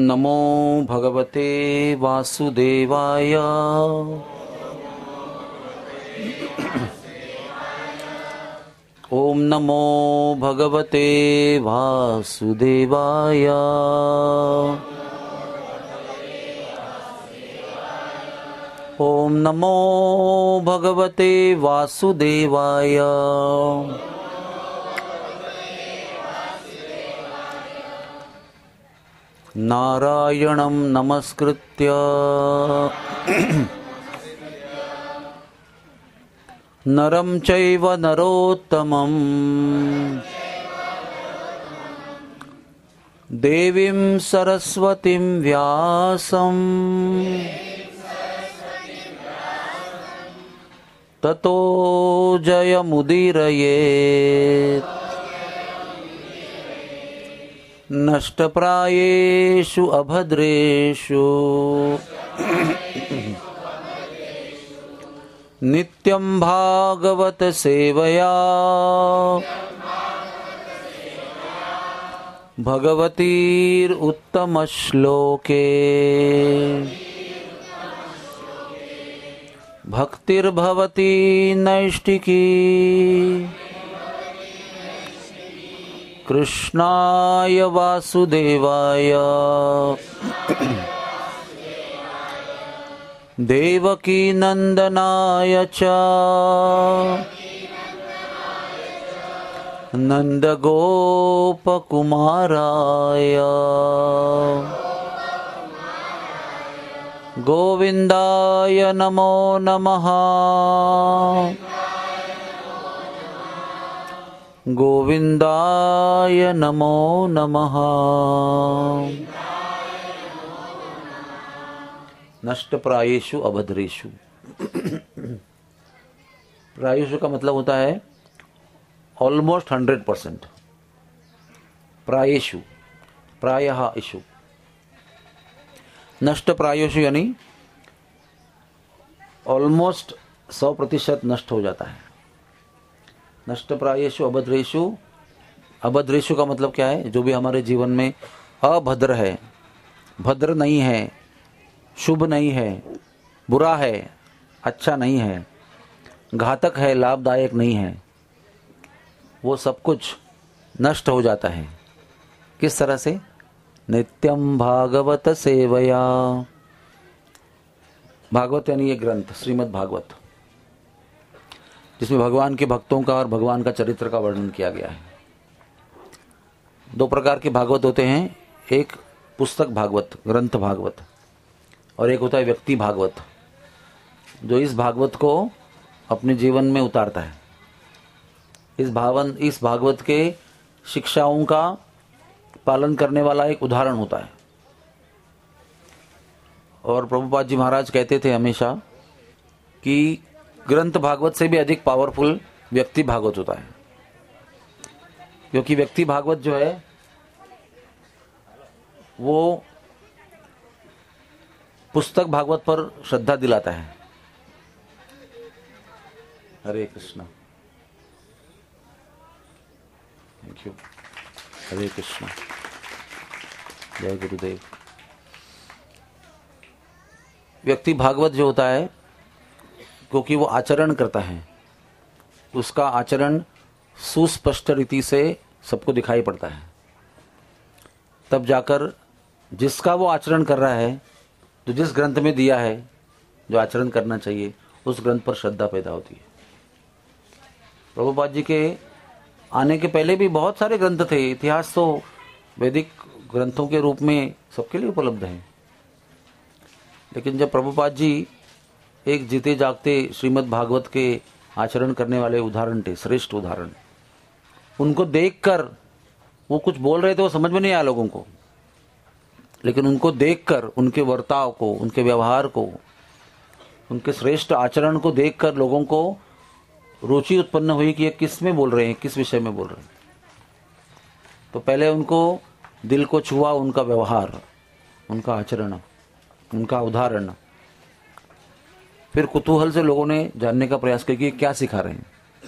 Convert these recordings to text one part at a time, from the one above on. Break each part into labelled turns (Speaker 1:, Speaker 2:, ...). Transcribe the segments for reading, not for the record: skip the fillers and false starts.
Speaker 1: नमो भगवते वासुदेवाय। ओम नमो भगवते वासुदेवाय। ओम नमो भगवते वासुदेवाय। नारायणं नमस्कृत्य नरं चैव नरोत्तमं देवीं सरस्वतीं व्यासं ततो जयमुदीरयेत्। नष्टप्रायेषु अभद्रेषु नित्यं भागवत सेवया भगवतीरुत्तमश्लोके भक्तिर्भवती नैष्टिकी कृष्णाय वासुदेवाय देवकी नंदनाय च नंदगोपकुमाराय गोविंदाय नमो नमः। गोविंदाय नमो नमः। नष्ट प्रायेषु अभद्रेषु। प्रायेषु का मतलब होता है ऑलमोस्ट 100%। प्रायेषु, प्रायः इषु। नष्ट प्रायेषु यानी ऑलमोस्ट 100% नष्ट हो जाता है। नष्ट प्रायेषु अभद्रेषु। अभद्रेषु का मतलब क्या है? जो भी हमारे जीवन में अभद्र है, भद्र नहीं है, शुभ नहीं है, बुरा है, अच्छा नहीं है, घातक है, लाभदायक नहीं है, वो सब कुछ नष्ट हो जाता है। किस तरह से? नित्यम भागवत सेवया। भागवत यानी ये ग्रंथ श्रीमद् भागवत, जिसमें भगवान के भक्तों का और भगवान का चरित्र का वर्णन किया गया है। दो प्रकार के भागवत होते हैं, एक पुस्तक भागवत, ग्रंथ भागवत, और एक होता है व्यक्ति भागवत, जो इस भागवत को अपने जीवन में उतारता है। इस भागवत के शिक्षाओं का पालन करने वाला एक उदाहरण होता है। और प्रभुपाद जी महाराज कहते थे हमेशा कि ग्रंथ भागवत से भी अधिक पावरफुल व्यक्ति भागवत होता है, क्योंकि व्यक्ति भागवत जो है वो पुस्तक भागवत पर श्रद्धा दिलाता है। Hare Krishna, thank you. हरे कृष्णा, जय गुरुदेव। व्यक्ति भागवत जो होता है, क्योंकि वो आचरण करता है, उसका आचरण सुस्पष्ट रीति से सबको दिखाई पड़ता है, तब जाकर जिसका वो आचरण कर रहा है, जो जिस ग्रंथ में दिया है जो आचरण करना चाहिए, उस ग्रंथ पर श्रद्धा पैदा होती है। प्रभुपाद जी के आने के पहले भी बहुत सारे ग्रंथ थे। इतिहास तो वैदिक ग्रंथों के रूप में सबके लिए उपलब्ध है, लेकिन जब प्रभुपाद जी एक जीते जागते श्रीमद् भागवत के आचरण करने वाले उदाहरण थे, श्रेष्ठ उदाहरण, उनको देखकर वो कुछ बोल रहे थे, वो समझ में नहीं आया लोगों को, लेकिन उनको देखकर, उनके वर्ताव को, उनके व्यवहार को, उनके श्रेष्ठ आचरण को देखकर लोगों को रुचि उत्पन्न हुई कि ये किस में बोल रहे हैं, किस विषय में बोल रहे हैं। तो पहले उनको दिल को छुआ उनका व्यवहार, उनका आचरण, उनका उदाहरण। फिर कुतूहल से लोगों ने जानने का प्रयास किया कि क्या सिखा रहे हैं।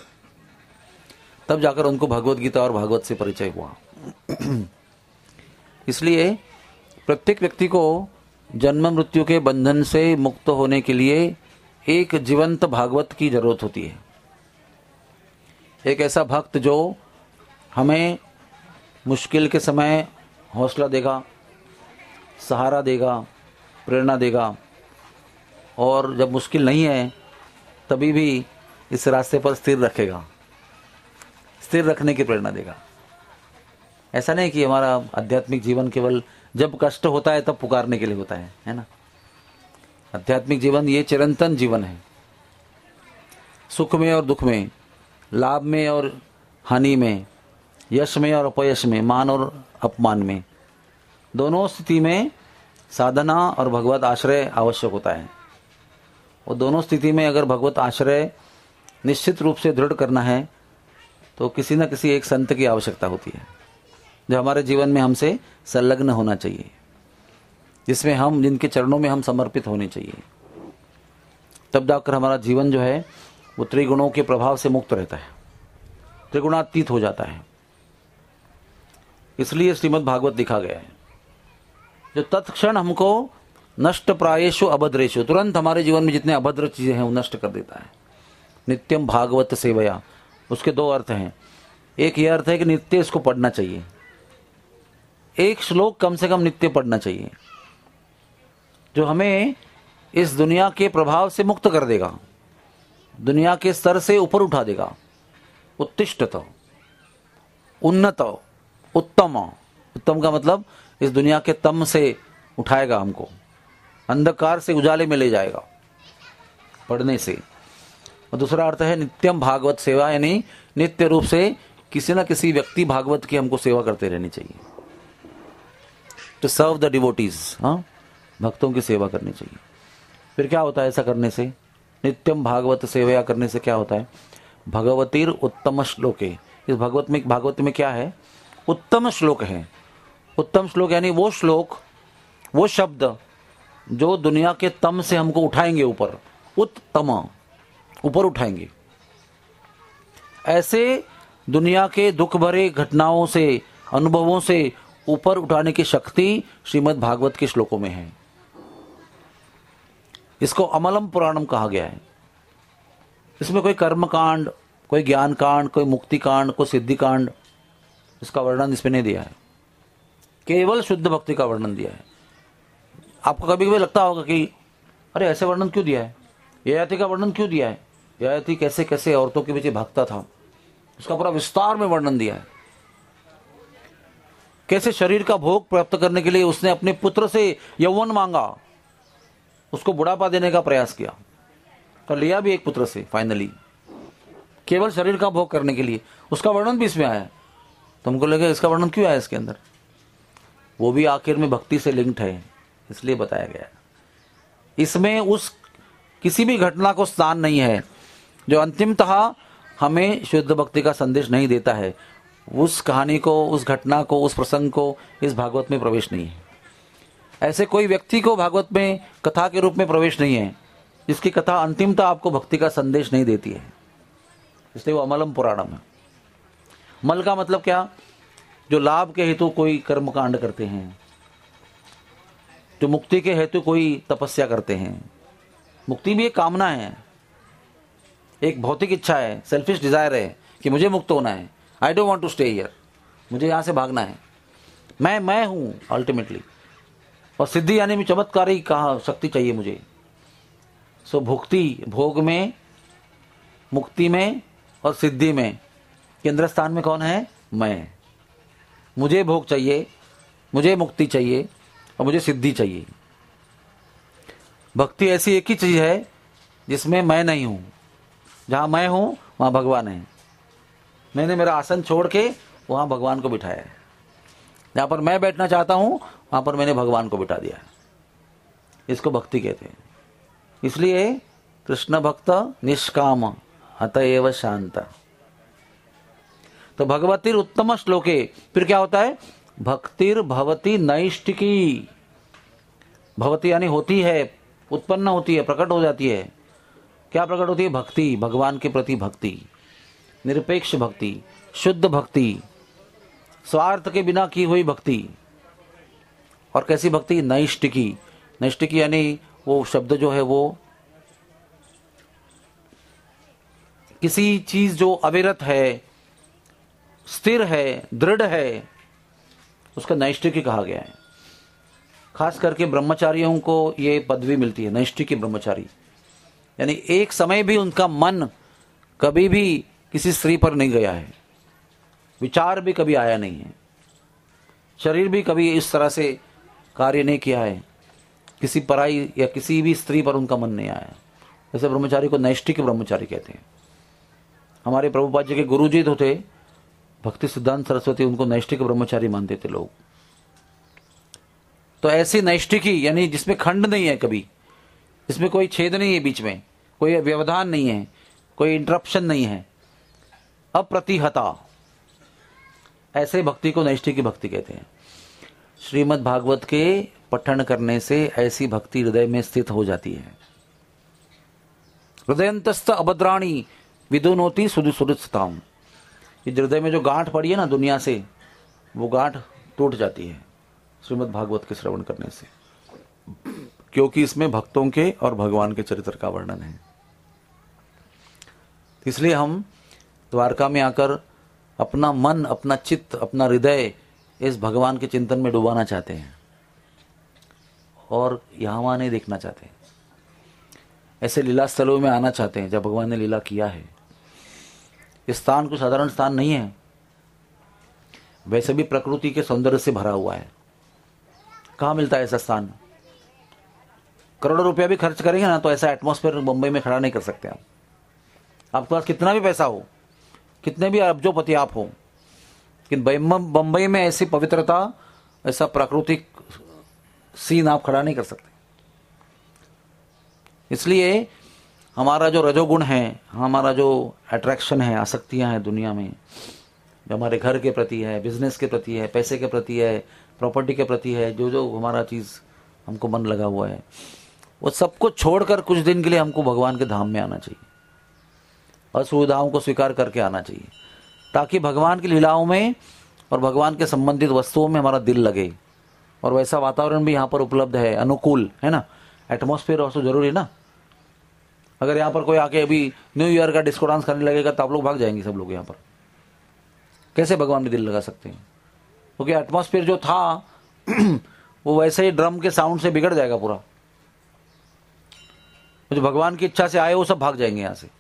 Speaker 1: तब जाकर उनको भगवत गीता और भागवत से परिचय हुआ। इसलिए प्रत्येक व्यक्ति को जन्म मृत्यु के बंधन से मुक्त होने के लिए एक जीवंत भागवत की जरूरत होती है। एक ऐसा भक्त जो हमें मुश्किल के समय हौसला देगा, सहारा देगा, प्रेरणा देगा, और जब मुश्किल नहीं है तभी भी इस रास्ते पर स्थिर रखेगा, स्थिर रखने की प्रेरणा देगा। ऐसा नहीं कि हमारा आध्यात्मिक जीवन केवल जब कष्ट होता है तब पुकारने के लिए होता है ना। आध्यात्मिक जीवन ये चिरंतन जीवन है। सुख में और दुख में, लाभ में और हानि में, यश में और अपयश में, मान और अपमान में, दोनों स्थिति में साधना और भगवत आश्रय आवश्यक होता है। और दोनों स्थिति में अगर भगवत आश्रय निश्चित रूप से दृढ़ करना है तो किसी न किसी एक संत की आवश्यकता होती है जो हमारे जीवन में हमसे संलग्न होना चाहिए, जिनके चरणों में हम समर्पित होने चाहिए। तब जाकर हमारा जीवन जो है वो त्रिगुणों के प्रभाव से मुक्त रहता है, त्रिगुणातीत हो जाता है। इसलिए श्रीमद् भागवत लिखा गया है जो तत्क्षण हमको नष्ट प्रायेषु अभद्रेषु, तुरंत हमारे जीवन में जितने अभद्र चीजें हैं वो नष्ट कर देता है। नित्यम भागवत सेवया, उसके दो अर्थ हैं। एक ये अर्थ है कि नित्य इसको पढ़ना चाहिए, एक श्लोक कम से कम नित्य पढ़ना चाहिए जो हमें इस दुनिया के प्रभाव से मुक्त कर देगा, दुनिया के स्तर से ऊपर उठा देगा। उत्तिष्ठत, उन्नत, उत्तम। उत्तम का मतलब इस दुनिया के तम से उठाएगा हमको, अंधकार से उजाले में ले जाएगा पढ़ने से। और दूसरा अर्थ है नित्यम भागवत सेवा, यानी नित्य रूप से किसी न किसी व्यक्ति भागवत की हमको सेवा करते रहनी चाहिए। टू सर्व द डिवोटीज, भक्तों की सेवा करनी चाहिए। फिर क्या होता है ऐसा करने से? नित्यम भागवत सेवा करने से क्या होता है? भगवतीर उत्तम श्लोके, इस भागवत में क्या है? उत्तम श्लोक है। उत्तम श्लोक यानी वो श्लोक, वो शब्द जो दुनिया के तम से हमको उठाएंगे ऊपर, उत्तम, ऊपर उठाएंगे। ऐसे दुनिया के दुख भरे घटनाओं से, अनुभवों से ऊपर उठाने की शक्ति श्रीमद् भागवत के श्लोकों में है। इसको अमलम पुराणम कहा गया है। इसमें कोई कर्म कांड, कोई ज्ञान कांड, कोई मुक्ति कांड, कोई सिद्धि कांड, इसका वर्णन इसमें नहीं दिया है, केवल शुद्ध भक्ति का वर्णन दिया है। आपको कभी कभी लगता होगा कि अरे ऐसे वर्णन क्यों दिया है, ययाति का वर्णन क्यों दिया है, ययाति कैसे कैसे औरतों के पीछे भागता था, उसका पूरा विस्तार में वर्णन दिया है। कैसे शरीर का भोग प्राप्त करने के लिए उसने अपने पुत्र से यौवन मांगा, उसको बुढ़ापा देने का प्रयास किया, तो लिया भी एक पुत्र से फाइनली, केवल शरीर का भोग करने के लिए। उसका वर्णन भी इसमें आया। तुमको लगे इसका वर्णन क्यों आया इसके अंदर? वो भी आखिर में भक्ति से लिंक्ड है, इसलिए बताया गया। इसमें उस किसी भी घटना को स्थान नहीं है जो अंतिमतः हमें शुद्ध भक्ति का संदेश नहीं देता है। उस कहानी को, उस घटना को, उस प्रसंग को इस भागवत में प्रवेश नहीं है। ऐसे कोई व्यक्ति को भागवत में कथा के रूप में प्रवेश नहीं है जिसकी कथा अंतिमतः आपको भक्ति का संदेश नहीं देती है। इसलिए वो अमलम पुराणम है। मल का मतलब क्या? जो लाभ के हेतु कोई कर्म कांड करते हैं, जो मुक्ति के हेतु कोई तपस्या करते हैं। मुक्ति भी एक कामना है, एक भौतिक इच्छा है, सेल्फिश डिजायर है कि मुझे मुक्त होना है। I don't want to stay here, मुझे यहां से भागना है, मैं हूं अल्टीमेटली। और सिद्धि यानी भी चमत्कारी कहा शक्ति चाहिए मुझे। सो भुक्ति, भोग में, मुक्ति में और सिद्धि में केंद्र स्थान में कौन है? मैं। मुझे भोग चाहिए, मुझे मुक्ति चाहिए और मुझे सिद्धि चाहिए। भक्ति ऐसी एक ही चीज है जिसमें मैं नहीं हूं। जहां मैं हूं वहां भगवान है। मैंने मेरा आसन छोड़ के वहां भगवान को बिठाया है। जहां पर मैं बैठना चाहता हूं वहां पर मैंने भगवान को बिठा दिया है। इसको भक्ति कहते हैं। इसलिए कृष्ण भक्त निष्काम अतएव शांत। तो भगवतीर उत्तम श्लोके, फिर क्या होता है? भक्तिर भवती नैष्टिकी। भवती यानी होती है, उत्पन्न होती है, प्रकट हो जाती है। क्या प्रकट होती है? भक्ति, भगवान के प्रति भक्ति, निरपेक्ष भक्ति, शुद्ध भक्ति, स्वार्थ के बिना की हुई भक्ति। और कैसी भक्ति? नैष्टिकी। नैष्टिकी यानी वो शब्द जो है वो किसी चीज जो अविरत है, स्थिर है, दृढ़ है, उसका नैष्टिकी कहा गया है। खास करके ब्रह्मचारियों को ये पदवी मिलती है, नैष्टिकी ब्रह्मचारी। यानी एक समय भी उनका मन कभी भी किसी स्त्री पर नहीं गया है, विचार भी कभी आया नहीं है, शरीर भी कभी इस तरह से कार्य नहीं किया है, किसी पराई या किसी भी स्त्री पर उनका मन नहीं आया। ऐसे ब्रह्मचारी को नैष्टिक ब्रह्मचारी कहते हैं। हमारे प्रभुपाद जी के गुरु जी तो थे भक्ति सिद्धांत सरस्वती, उनको नैष्टिक ब्रह्मचारी मानते थे लोग। तो ऐसी नैष्टिकी यानी जिसमें खंड नहीं है, कभी इसमें कोई छेद नहीं है, बीच में कोई व्यवधान नहीं है, कोई इंटरप्शन नहीं है, अप्रतिहता, ऐसे भक्ति को नैष्टिकी भक्ति कहते हैं। श्रीमद् भागवत के पठन करने से ऐसी भक्ति हृदय में स्थित हो जाती है। हृदयंतस्थ अभद्राणी विदुनोति सुदुसुरताम। ये हृदय में जो गांठ पड़ी है ना दुनिया से, वो गांठ टूट जाती है श्रीमद् भागवत के श्रवण करने से, क्योंकि इसमें भक्तों के और भगवान के चरित्र का वर्णन है। इसलिए हम द्वारका में आकर अपना मन, अपना चित्त, अपना हृदय इस भगवान के चिंतन में डुबाना चाहते हैं और यहाँ वहाँ नहीं देखना चाहते। ऐसे लीला स्थलों में आना चाहते हैं जब भगवान ने लीला किया है। इस स्थान को साधारण स्थान नहीं है, वैसे भी प्रकृति के सौंदर्य से भरा हुआ है। कहाँ मिलता है ऐसा स्थान? करोड़ों रुपया भी खर्च करेंगे ना तो ऐसा एटमॉस्फेयर मुंबई में खड़ा नहीं कर सकते आप। आपके पास कितना भी पैसा हो, कितने भी अरबोपति आप हो, लेकिन बंबई में ऐसी पवित्रता, ऐसा प्राकृतिक सीन आप खड़ा नहीं कर सकते। इसलिए हमारा जो रजोगुण है, हमारा जो अट्रैक्शन है, आसक्तियां हैं दुनिया में, जो हमारे घर के प्रति है, बिजनेस के प्रति है, पैसे के प्रति है, प्रॉपर्टी के प्रति है, जो जो हमारा चीज हमको मन लगा हुआ है, वो सबको छोड़कर कुछ दिन के लिए हमको भगवान के धाम में आना चाहिए, असुविधाओं को स्वीकार करके आना चाहिए, ताकि भगवान की लीलाओं में और भगवान के संबंधित वस्तुओं में हमारा दिल लगे। और वैसा वातावरण भी यहाँ पर उपलब्ध है, अनुकूल है ना। एटमॉस्फेयर ऑल्सो जरूरी है ना। अगर यहाँ पर कोई आके अभी न्यू ईयर का डिस्को डांस करने लगेगा तो आप लोग भाग जाएंगे सब लोग। यहाँ पर कैसे भगवान में दिल लगा सकते हैं? क्योंकि एटमॉस्फेयर जो था वो वैसे ही ड्रम के साउंड से बिगड़ जाएगा पूरा। जो भगवान की इच्छा से आए वो सब भाग जाएंगे यहाँ से।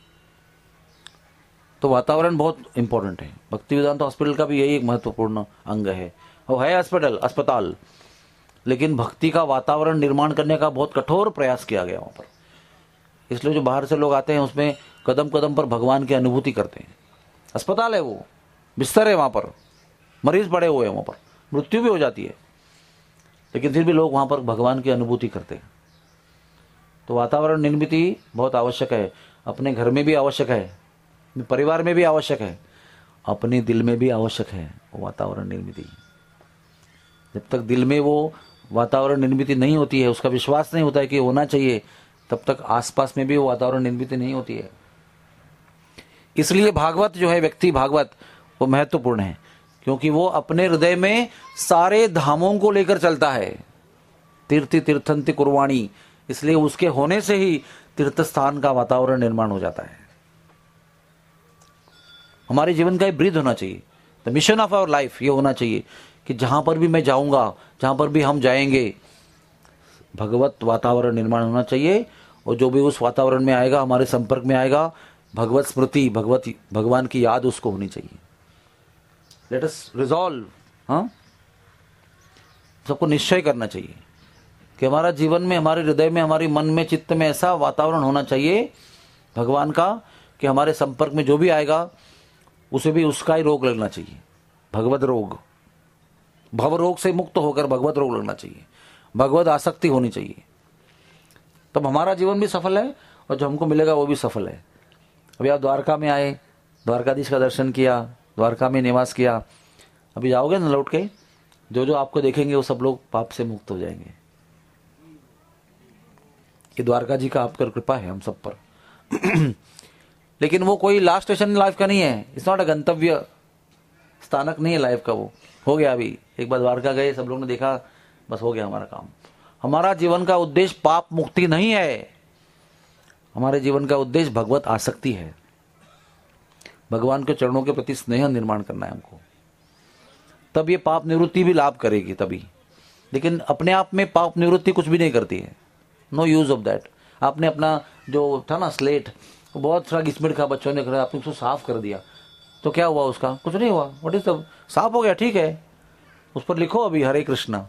Speaker 1: तो वातावरण बहुत इंपॉर्टेंट है। भक्ति वेदांत हॉस्पिटल का भी यही एक महत्वपूर्ण अंग है। वो है अस्पताल, लेकिन भक्ति का वातावरण निर्माण करने का बहुत कठोर प्रयास किया गया वहां पर। इसलिए जो बाहर से लोग आते हैं उसमें कदम कदम पर भगवान की अनुभूति करते हैं। अस्पताल है वो, बिस्तर है वहां पर, मरीज पड़े हुए हैं वहां पर, मृत्यु भी हो जाती है, लेकिन फिर भी लोग वहां पर भगवान की अनुभूति करते हैं। तो वातावरण निर्मित बहुत आवश्यक है। अपने घर में भी आवश्यक है, परिवार में भी आवश्यक है, अपने दिल में भी आवश्यक है वो वातावरण निर्मित। जब तक दिल में वो वातावरण निर्मित नहीं होती है, उसका विश्वास नहीं होता है कि होना चाहिए, तब तक आसपास में भी वो वातावरण निर्मित नहीं होती है। इसलिए भागवत जो है, व्यक्ति भागवत, वो महत्वपूर्ण है, क्योंकि वो अपने हृदय में सारे धामों को लेकर चलता है। तीर्थि तीर्थंति कुर्वाणी, इसलिए उसके होने से ही तीर्थ स्थान का वातावरण निर्माण हो जाता है। हमारे जीवन का ब्रीद होना चाहिए, the mission of our life ये होना चाहिए कि जहां पर भी मैं जाऊंगा, जहां पर भी हम जाएंगे, भगवत वातावरण निर्माण होना चाहिए। और जो भी उस वातावरण में आएगा, हमारे संपर्क में आएगा, भगवत स्मृति, भगवान की याद उसको होनी चाहिए। लेट अस रिजॉल्व, हाँ, सबको निश्चय करना चाहिए कि हमारा जीवन में, हमारे हृदय में, हमारे मन में, चित्त में ऐसा वातावरण होना चाहिए भगवान का कि हमारे संपर्क में जो भी आएगा उसे भी उसका ही रोग लगना चाहिए। भगवत रोग, भव रोग से मुक्त होकर भगवत रोग लगना चाहिए, भगवत आसक्ति होनी चाहिए। तब हमारा जीवन भी सफल है और जो हमको मिलेगा वो भी सफल है। अभी आप द्वारका में आए, द्वारकाधीश का दर्शन किया, द्वारका में निवास किया, अभी जाओगे ना लौट के, जो जो आपको देखेंगे वो सब लोग पाप से मुक्त हो जाएंगे। ये द्वारका जी का आपका कृपा है हम सब पर। लेकिन वो कोई लास्ट स्टेशन लाइफ का नहीं है, इट्स नॉट अ गंतव्य स्थानक नहीं है लाइफ का। वो हो गया, अभी एक बार द्वारका गए, सब लोग ने देखा बस हो गया हमारा काम। हमारा जीवन का उद्देश्य पाप मुक्ति नहीं है, हमारे जीवन का उद्देश्य भगवत आसक्ति है। भगवान के चरणों के प्रति स्नेह निर्माण करना है हमको, तब ये पाप निवृत्ति भी लाभ करेगी तभी। लेकिन अपने आप में पाप निवृत्ति कुछ भी नहीं करती है, नो यूज ऑफ दैट। आपने अपना जो था ना स्लेट, वो बहुत सारा गिस्मिट का बच्चों ने करा, आपने उसको साफ कर दिया, तो क्या हुआ उसका? कुछ नहीं हुआ। व्हाट इज सब साफ हो गया, ठीक है, उस पर लिखो अभी हरे कृष्णा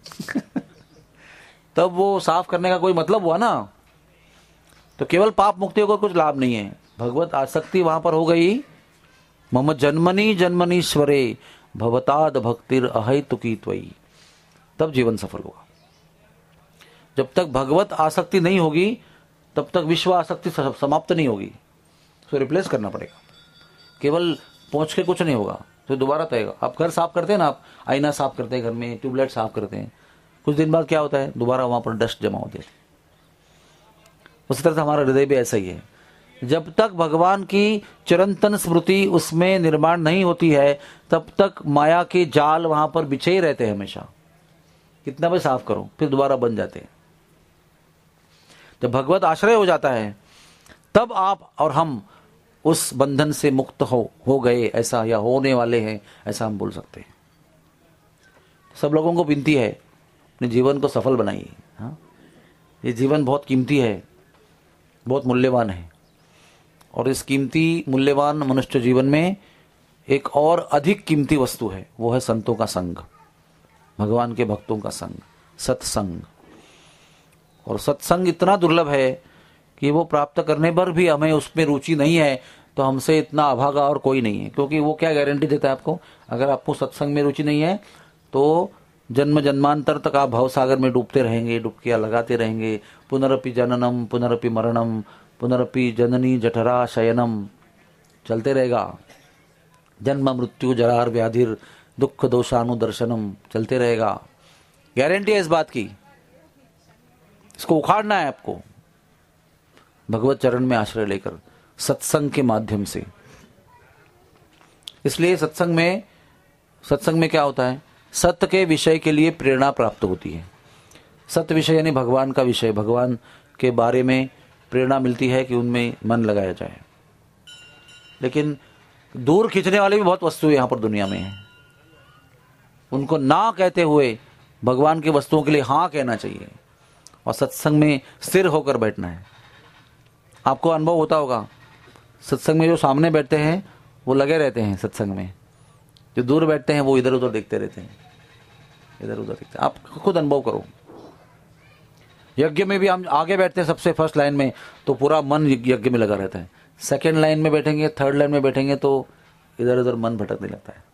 Speaker 1: तब वो साफ करने का कोई मतलब हुआ ना। तो केवल पाप मुक्ति को कुछ लाभ नहीं है, भगवत आसक्ति वहां पर हो गई। मम जन्मनि जन्मनीश्वरे भवताद भक्तिर अहैतुकी त्वयि, तब जीवन सफल होगा। जब तक भगवत आसक्ति नहीं होगी तब तक विश्व आसक्ति समाप्त नहीं होगी, तो रिप्लेस करना पड़ेगा। केवल पहुंच के कुछ नहीं होगा, तो दोबारा तयेगा। आप घर साफ करते हैं ना, आप आईना साफ करते हैं, घर में ट्यूबलाइट साफ करते हैं, कुछ दिन बाद क्या होता है, दोबारा वहां पर डस्ट जमा होती है। उसी तरह से हमारा हृदय भी ऐसा ही है। जब तक भगवान की चिरंतन स्मृति उसमें निर्माण नहीं होती है तब तक माया के जाल वहां पर बिछे ही रहते हैं हमेशा। कितना भी साफ करो फिर दोबारा बन जाते हैं। जब भगवत आश्रय हो जाता है तब आप और हम उस बंधन से मुक्त हो गए ऐसा, या होने वाले हैं ऐसा हम बोल सकते हैं। सब लोगों को विनती है, अपने जीवन को सफल बनाइए। हाँ, ये जीवन बहुत कीमती है, बहुत मूल्यवान है, और इस कीमती मूल्यवान मनुष्य जीवन में एक और अधिक कीमती वस्तु है, वो है संतों का संग, भगवान के भक्तों का संग, सत्संग। और सत्संग इतना दुर्लभ है कि वो प्राप्त करने पर भी हमें उसमें रुचि नहीं है, तो हमसे इतना अभागा और कोई नहीं है। क्योंकि वो क्या गारंटी देता है आपको, अगर आपको सत्संग में रुचि नहीं है तो जन्म जन्मांतर तक आप भवसागर में डूबते रहेंगे, डुबकियां लगाते रहेंगे। पुनरपि जननम पुनरपि मरणम पुनरपि जननी जठरा शयनम, चलते रहेगा। जन्म मृत्यु जरार व्याधिर दुख दोषानुदर्शनम, चलते रहेगा। गारंटी है इस बात की। इसको उखाड़ना है आपको भगवत चरण में आश्रय लेकर, सत्संग के माध्यम से। इसलिए सत्संग में क्या होता है, सत्य के विषय के लिए प्रेरणा प्राप्त होती है। सत्य विषय यानी भगवान का विषय, भगवान के बारे में प्रेरणा मिलती है कि उनमें मन लगाया जाए। लेकिन दूर खींचने वाली भी बहुत वस्तुएं यहां पर दुनिया में है। उनको ना कहते हुए भगवान की वस्तुओं के लिए हाँ कहना चाहिए, और सत्संग में स्थिर होकर बैठना है। आपको अनुभव होता होगा, सत्संग में जो सामने बैठते हैं वो लगे रहते हैं सत्संग में, जो दूर बैठते हैं वो इधर उधर देखते रहते हैं, इधर उधर देखते हैं। आप खुद अनुभव करो। यज्ञ में भी हम आगे बैठते हैं सबसे फर्स्ट लाइन में, तो पूरा मन यज्ञ में लगा रहता है। सेकंड लाइन में बैठेंगे, थर्ड लाइन में बैठेंगे तो इधर उधर मन भटकने लगता है।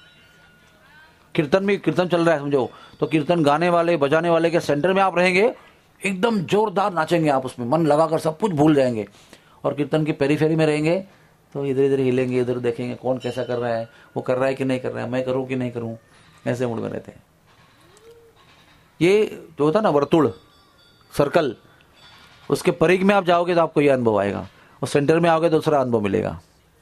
Speaker 1: कीर्तन चल रहा है समझो, तो कीर्तन गाने वाले बजाने वाले के सेंटर में आप रहेंगे, एकदम जोरदार नाचेंगे आप, उसमें मन लगाकर सब कुछ भूल जाएंगे। और कीर्तन की पेरीफेरी में रहेंगे तो इधर इधर हिलेंगे, इधर देखेंगे कौन कैसा कर रहा है, वो कर रहा है कि नहीं कर रहा है, मैं करूं कि नहीं करूं, ऐसे मूड में रहते हैं। ये जो होता है ना वर्तुल, सर्कल, उसके परिघ में आप जाओगे तो आपको यह अनुभव आएगा, और सेंटर में आओगे तो दूसरा अनुभव मिलेगा।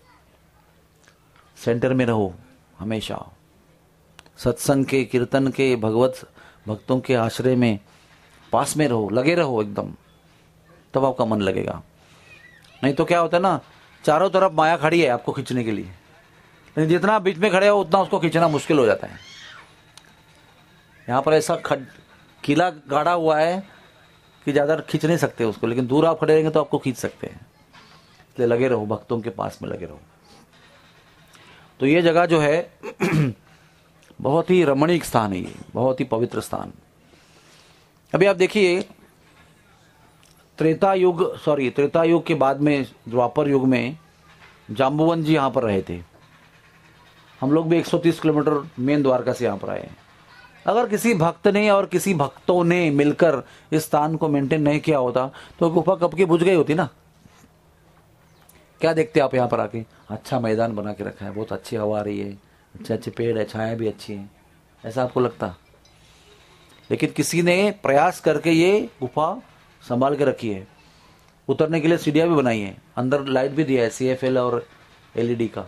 Speaker 1: सेंटर में रहो हमेशा, सत्संग के, कीर्तन के, भगवत भक्तों के आश्रय में पास में रहो, लगे रहो एकदम, तब आपका मन लगेगा। नहीं तो क्या होता है ना, चारों तरफ माया खड़ी है आपको खींचने के लिए, लेकिन जितना बीच में खड़े हो उतना उसको खींचना मुश्किल हो जाता है। यहां पर ऐसा किला गाड़ा हुआ है कि ज्यादा खींच नहीं सकते उसको, लेकिन दूर आप खड़े रहेंगे तो आपको खींच सकते हैं। इसलिए लगे रहो, भक्तों के पास में लगे रहो। तो ये जगह जो है बहुत ही रमणीक स्थान है, ये बहुत ही पवित्र स्थान। अभी आप देखिए, त्रेता युग के बाद में द्वापर युग में जाम्बुवन जी यहां पर रहे थे। हम लोग भी 130 किलोमीटर मेन द्वारका से यहां पर आए हैं। अगर किसी भक्त ने और किसी भक्तों ने मिलकर इस स्थान को मेंटेन नहीं किया होता तो गुफा कब की बुझ गई होती ना। क्या देखते आप यहां पर आके, अच्छा मैदान बना के रखा है, बहुत अच्छी हवा आ रही है, अच्छे अच्छे पेड़ है, छाया भी अच्छी है, ऐसा आपको लगता। लेकिन किसी ने प्रयास करके ये गुफा संभाल के रखी है। उतरने के लिए सीढ़ियां भी बनाई है, अंदर लाइट भी दिया है CFL और LED का,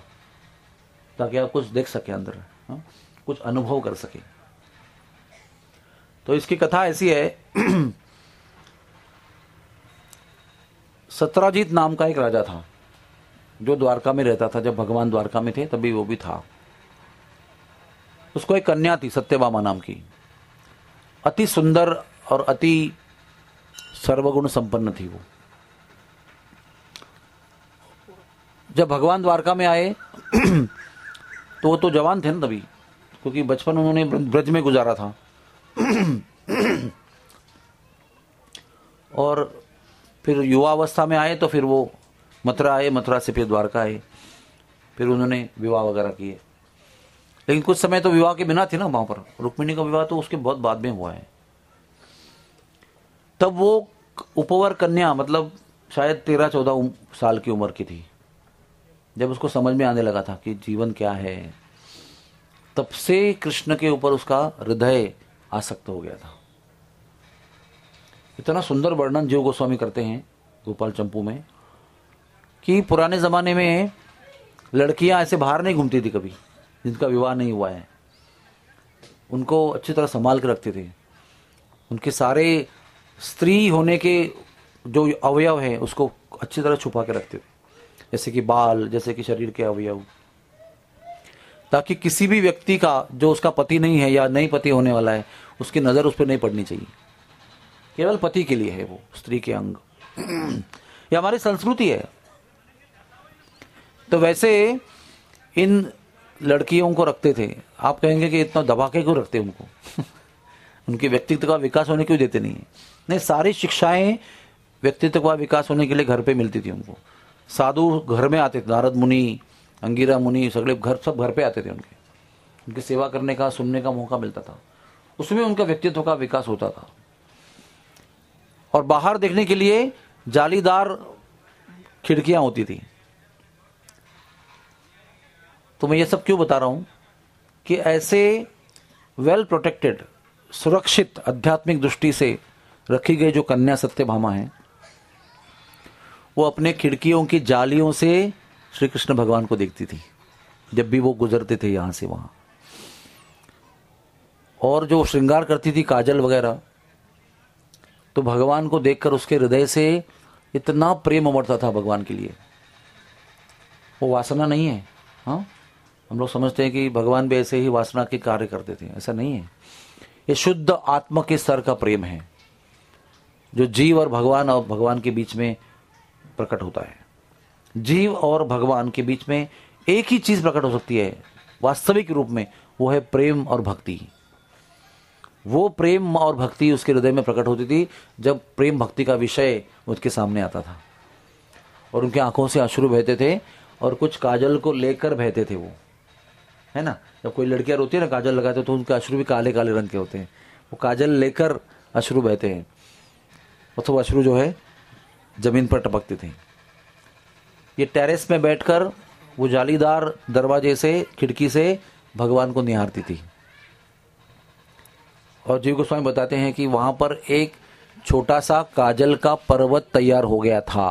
Speaker 1: ताकि आप कुछ देख सके अंदर, कुछ अनुभव कर सके। तो इसकी कथा ऐसी है सत्राजीत नाम का एक राजा था जो द्वारका में रहता था। जब भगवान द्वारका में थे तभी वो भी था। उसको एक कन्या थी सत्यभामा नाम की, अति सुंदर और अति सर्वगुण संपन्न थी वो। जब भगवान द्वारका में आए तो वो तो जवान थे ना तभी, क्योंकि बचपन उन्होंने ब्रज में गुजारा था। और फिर युवावस्था में आए तो फिर वो मथुरा आए, मथुरा से फिर द्वारका आए, फिर उन्होंने विवाह वगैरह किए। लेकिन कुछ समय तो विवाह के बिना थे ना वहां पर। रुक्मिणी का विवाह तो उसके बहुत बाद में हुआ है। तब वो उपवर कन्या, मतलब शायद 13-14 साल की उम्र की थी, जब उसको समझ में आने लगा था कि जीवन क्या है, तब से कृष्ण के ऊपर उसका हृदय आसक्त हो गया था। इतना सुंदर वर्णन जीव गोस्वामी करते हैं गोपाल चंपू में कि पुराने जमाने में लड़कियां ऐसे बाहर नहीं घूमती थी कभी, जिनका विवाह नहीं हुआ है। उनको अच्छी तरह संभाल के रखते थे। उनके सारे स्त्री होने के जो अवयव हैं उसको अच्छी तरह छुपा के रखते थे, जैसे कि बाल, जैसे कि शरीर के अवयव, ताकि किसी भी व्यक्ति का जो उसका पति नहीं है या नहीं पति होने वाला है उसकी नजर उस पर नहीं पड़नी चाहिए। केवल पति के लिए है वो स्त्री के अंग। ये हमारी संस्कृति है। तो वैसे इन लड़कियों को रखते थे। आप कहेंगे कि इतना दबा के क्यों रखते उनको उनके व्यक्तित्व का विकास होने क्यों देते नहीं है? नहीं, सारी शिक्षाएं व्यक्तित्व का विकास होने के लिए घर पे मिलती थी उनको। साधु घर में आते थे, नारद मुनि, अंगिरा मुनि, सगले सब घर पे आते थे। उनकी सेवा करने का, सुनने का मौका मिलता था। उसमें उनका व्यक्तित्व का विकास होता था। और बाहर देखने के लिए जालीदार खिड़कियां होती थी। तो मैं ये सब क्यों बता रहा हूं कि ऐसे वेल प्रोटेक्टेड, सुरक्षित आध्यात्मिक दृष्टि से रखी गई जो कन्या सत्यभामा है, वो अपने खिड़कियों की जालियों से श्री कृष्ण भगवान को देखती थी जब भी वो गुजरते थे यहां से वहां। और जो श्रृंगार करती थी, काजल वगैरह, तो भगवान को देखकर उसके हृदय से इतना प्रेम उमड़ता था भगवान के लिए। वो वासना नहीं है। हाँ, हम लोग समझते हैं कि भगवान भी ऐसे ही वासना के कार्य करते थे, ऐसा नहीं है। ये शुद्ध आत्मा के स्तर का प्रेम है जो जीव और भगवान के बीच में प्रकट होता है। जीव और भगवान के बीच में एक ही चीज प्रकट हो सकती है वास्तविक रूप में, वो है प्रेम और भक्ति। वो प्रेम और भक्ति उसके हृदय में प्रकट होती थी जब प्रेम भक्ति का विषय उसके सामने आता था और उनकी आंखों से अश्रु बहते थे और कुछ काजल को लेकर बहते थे वो, है ना। जब कोई लड़कियां रोती है ना, काजल लगाते तो उनके अश्रु भी काले काले रंग के होते हैं। वो काजल लेकर अश्रु बहते हैं, अथवा अश्रु जो है जमीन पर टपकते थे। ये टेरेस में बैठकर वो जालीदार दरवाजे से, खिड़की से भगवान को निहारती थी। और जीव गोस्वामी बताते हैं कि वहां पर एक छोटा सा काजल का पर्वत तैयार हो गया था।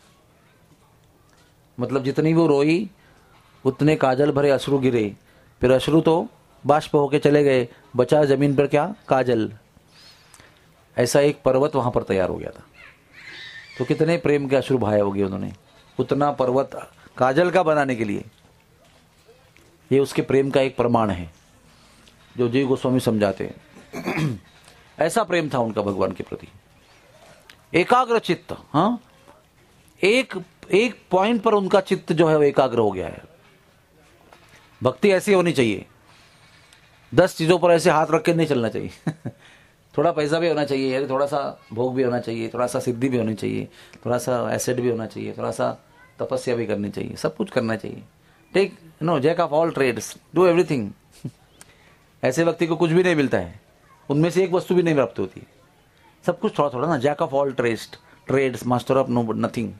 Speaker 1: मतलब जितनी वो रोई उतने काजल भरे अश्रु गिरे, फिर अश्रु तो बाष्प होके चले गए, बचा जमीन पर क्या? काजल। ऐसा एक पर्वत वहां पर तैयार हो गया था। तो कितने प्रेम के अश्रु बहाए होंगे उन्होंने उतना पर्वत काजल का बनाने के लिए। ये उसके प्रेम का एक प्रमाण है जो जीव गोस्वामी समझाते हैं। ऐसा प्रेम था उनका भगवान के प्रति, एकाग्र चित्त। हाँ, एक पॉइंट पर उनका चित्त जो है वो एकाग्र हो गया है। भक्ति ऐसी होनी चाहिए, 10 चीजों पर ऐसे हाथ रख के नहीं चलना चाहिए। थोड़ा पैसा भी होना चाहिए, थोड़ा सा भोग भी होना चाहिए, थोड़ा सा सिद्धि भी होनी चाहिए, थोड़ा सा एसेट भी होना चाहिए, थोड़ा सा तपस्या भी करनी चाहिए, सब कुछ करना चाहिए। Take jack of all trades, do everything. ऐसे व्यक्ति को कुछ भी नहीं मिलता है, उनमें से एक वस्तु भी नहीं प्राप्त होती। सब कुछ थोड़ा थोड़ा ना, jack of all trades, master of no nothing.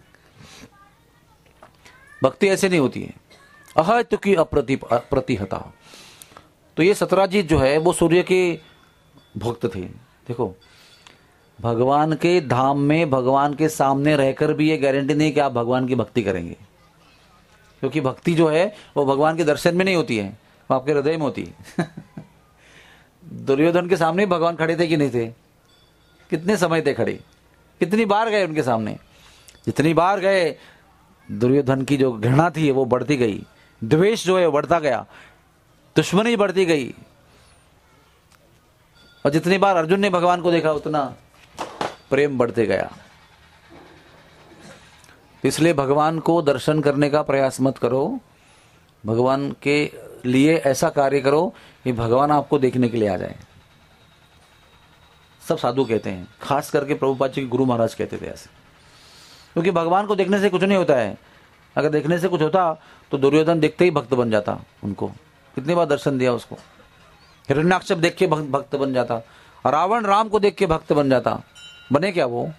Speaker 1: भक्ति ऐसे नहीं होती है। अहत की अप्रतिहता। तो ये सत्राजीत जो है वो सूर्य के भक्त थे। देखो, भगवान के धाम में भगवान के सामने रहकर भी ये गारंटी नहीं कि आप भगवान की भक्ति करेंगे, क्योंकि भक्ति जो है वो भगवान के दर्शन में नहीं होती है, वो आपके हृदय में होती है। दुर्योधन के सामने भगवान खड़े थे कि नहीं थे? कितने समय थे खड़े? कितनी बार गए उनके सामने? जितनी बार गए दुर्योधन की जो घृणा थी वो बढ़ती गई, द्वेष जो है वो बढ़ता गया, दुश्मनी बढ़ती गई। और जितनी बार अर्जुन ने भगवान को देखा उतना प्रेम बढ़ते गया। इसलिए भगवान को दर्शन करने का प्रयास मत करो, भगवान के लिए ऐसा कार्य करो कि भगवान आपको देखने के लिए आ जाए। सब साधु कहते हैं, खास करके प्रभुपाद जी के गुरु महाराज कहते थे ऐसे, क्योंकि भगवान को देखने से कुछ नहीं होता है। अगर देखने से कुछ होता तो दुर्योधन देखते ही भक्त बन जाता। उनको कितनी बार दर्शन दिया उसको। हिरण्याक्ष देख के भक्त बन जाता, रावण राम को देख के भक्त बन जाता। बने क्या वो?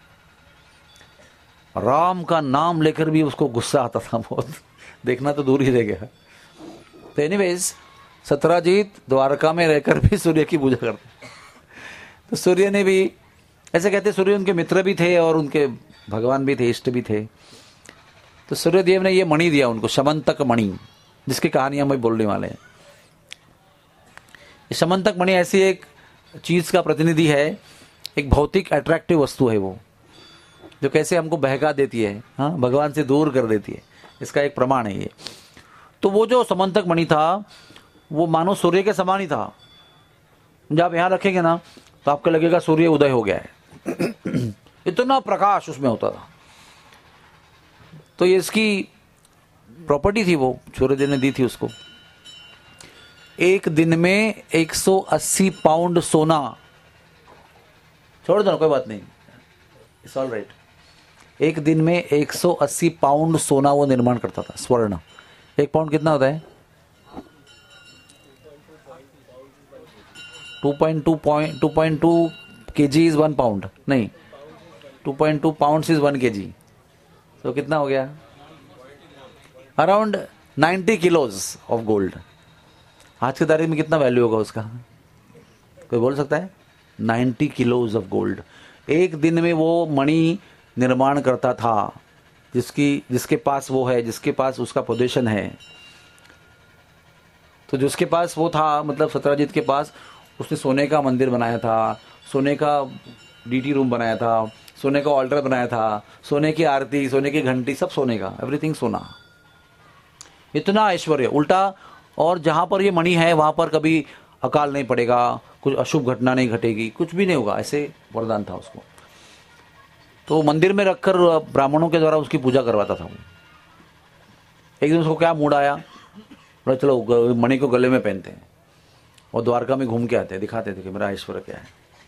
Speaker 1: राम का नाम लेकर भी उसको गुस्सा आता था बहुत, देखना तो दूर ही रह गया। तो एनीवेज, सत्यजीत द्वारका में रहकर भी सूर्य की पूजा करते। तो सूर्य ने भी, ऐसे कहते सूर्य उनके मित्र भी थे और उनके भगवान भी थे, इष्ट भी थे। तो सूर्यदेव ने ये मणि दिया उनको, शमंतक मणि, जिसकी कहानी हम बोलने वाले हैं। शमंतक मणि ऐसी एक चीज का प्रतिनिधि है, एक भौतिक अट्रैक्टिव वस्तु है वो, जो कैसे हमको बहका देती है, हाँ, भगवान से दूर कर देती है। इसका एक प्रमाण है ये। तो वो जो समंतक मणि था वो मानो सूर्य के समान ही था। जब आप यहां रखेंगे ना तो आपको लगेगा सूर्य उदय हो गया है इतना प्रकाश उसमें होता था। तो ये इसकी प्रॉपर्टी थी, वो सूर्यदेव ने दी थी उसको। एक दिन में 180 पाउंड सोना, छोड़ दो ना, कोई बात नहीं, इट्स ऑल राइट। एक दिन में 180 पाउंड सोना वो निर्माण करता था, स्वर्ण। एक पाउंड कितना होता है? 2.2 kg इज 1 पाउंड, नहीं, 2.2 पाउंड इज 1 kg। तो कितना हो गया? Around 90 kilos of gold. आज की तारीख में कितना वैल्यू होगा उसका? कोई बोल सकता है? 90 किलोज ऑफ गोल्ड। एक दिन में वो मणि निर्माण करता था, जिसके पास वो है, जिसके पास उसका पोजीशन है। तो जिसके पास वो था, मतलब सत्यजीत के पास, उसने सोने का मंदिर बनाया था, सोने का डीटी रूम बनाया था, सोने का ऑल्टर बनाया था, सोने की आरती, सोने की घंटी, सब सोने का, एवरीथिंग सोना। इतना ऐश्वर्य उल्टा। और जहां पर ये मणि है वहां पर कभी अकाल नहीं पड़ेगा, कुछ अशुभ घटना नहीं घटेगी, कुछ भी नहीं होगा, ऐसे वरदान था उसको। तो मंदिर में रखकर ब्राह्मणों के द्वारा उसकी पूजा करवाता था वो। एक दिन उसको क्या मूड आया, बोला चलो मणि को गले में पहनते हैं और द्वारका में घूम के आते हैं, दिखाते थे कि मेरा ऐश्वर्य क्या है।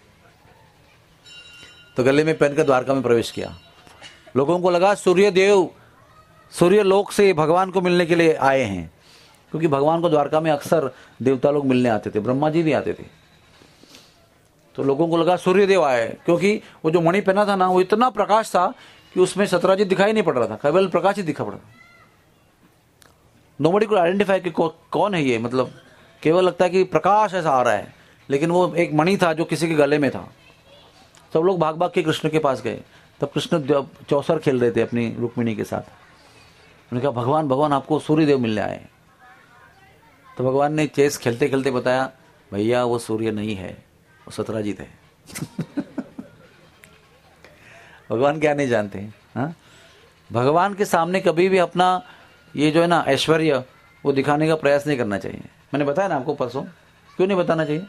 Speaker 1: तो गले में पहनकर द्वारका में प्रवेश किया। लोगों को लगा सूर्यदेव सूर्य लोक से भगवान को मिलने के लिए आए हैं, क्योंकि भगवान को द्वारका में अक्सर देवता लोग मिलने आते थे, ब्रह्मा जी भी आते थे। तो लोगों को लगा सूर्यदेव आए, क्योंकि वो जो मणि पहना था ना वो इतना प्रकाश था कि उसमें सत्यजीत दिखाई नहीं पड़ रहा था, केवल प्रकाश ही दिखा पड़ा। नोबडी को आइडेंटिफाई कि कौन है ये, मतलब केवल लगता है कि प्रकाश ऐसा आ रहा है, लेकिन वो एक मणि था जो किसी के गले में था। सब लोग भाग भाग के कृष्ण के पास गए। तब कृष्ण चौसर खेल रहे थे अपनी रुक्मिणी के साथ। उन्होंने कहा भगवान भगवान आपको सूर्यदेव मिलने आए। तो भगवान ने चेस खेलते खेलते बताया, भैया वो सूर्य नहीं है, वो सत्यजीत है। भगवान क्या नहीं जानते हैं, हाँ? भगवान के सामने कभी भी अपना ये जो है ना ऐश्वर्य वो दिखाने का प्रयास नहीं करना चाहिए। मैंने बताया ना आपको परसों, क्यों नहीं बताना चाहिए?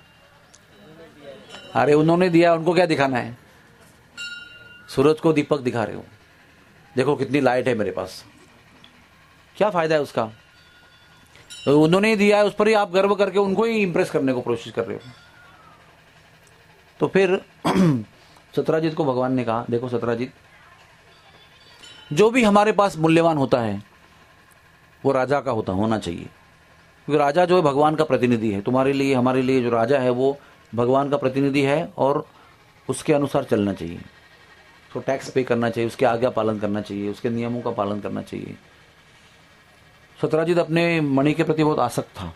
Speaker 1: अरे उन्होंने दिया, उनको क्या दिखाना है? सूरज को दीपक दिखा रहे हो, देखो कितनी लाइट है मेरे पास, क्या फायदा है उसका? तो उन्होंने दिया है, उस पर ही आप गर्व करके उनको ही इंप्रेस करने को कोशिश कर रहे हो। तो फिर सत्यजीत को भगवान ने कहा, देखो सत्यजीत, जो भी हमारे पास मूल्यवान होता है वो राजा का होना चाहिए, क्योंकि राजा जो है भगवान का प्रतिनिधि है। तुम्हारे लिए, हमारे लिए जो राजा है वो भगवान का प्रतिनिधि है और उसके अनुसार चलना चाहिए। तो टैक्स पे करना चाहिए, उसके आज्ञा पालन करना चाहिए, उसके नियमों का पालन करना चाहिए। सत्यजीत अपने मणि के प्रति बहुत आसक्त था,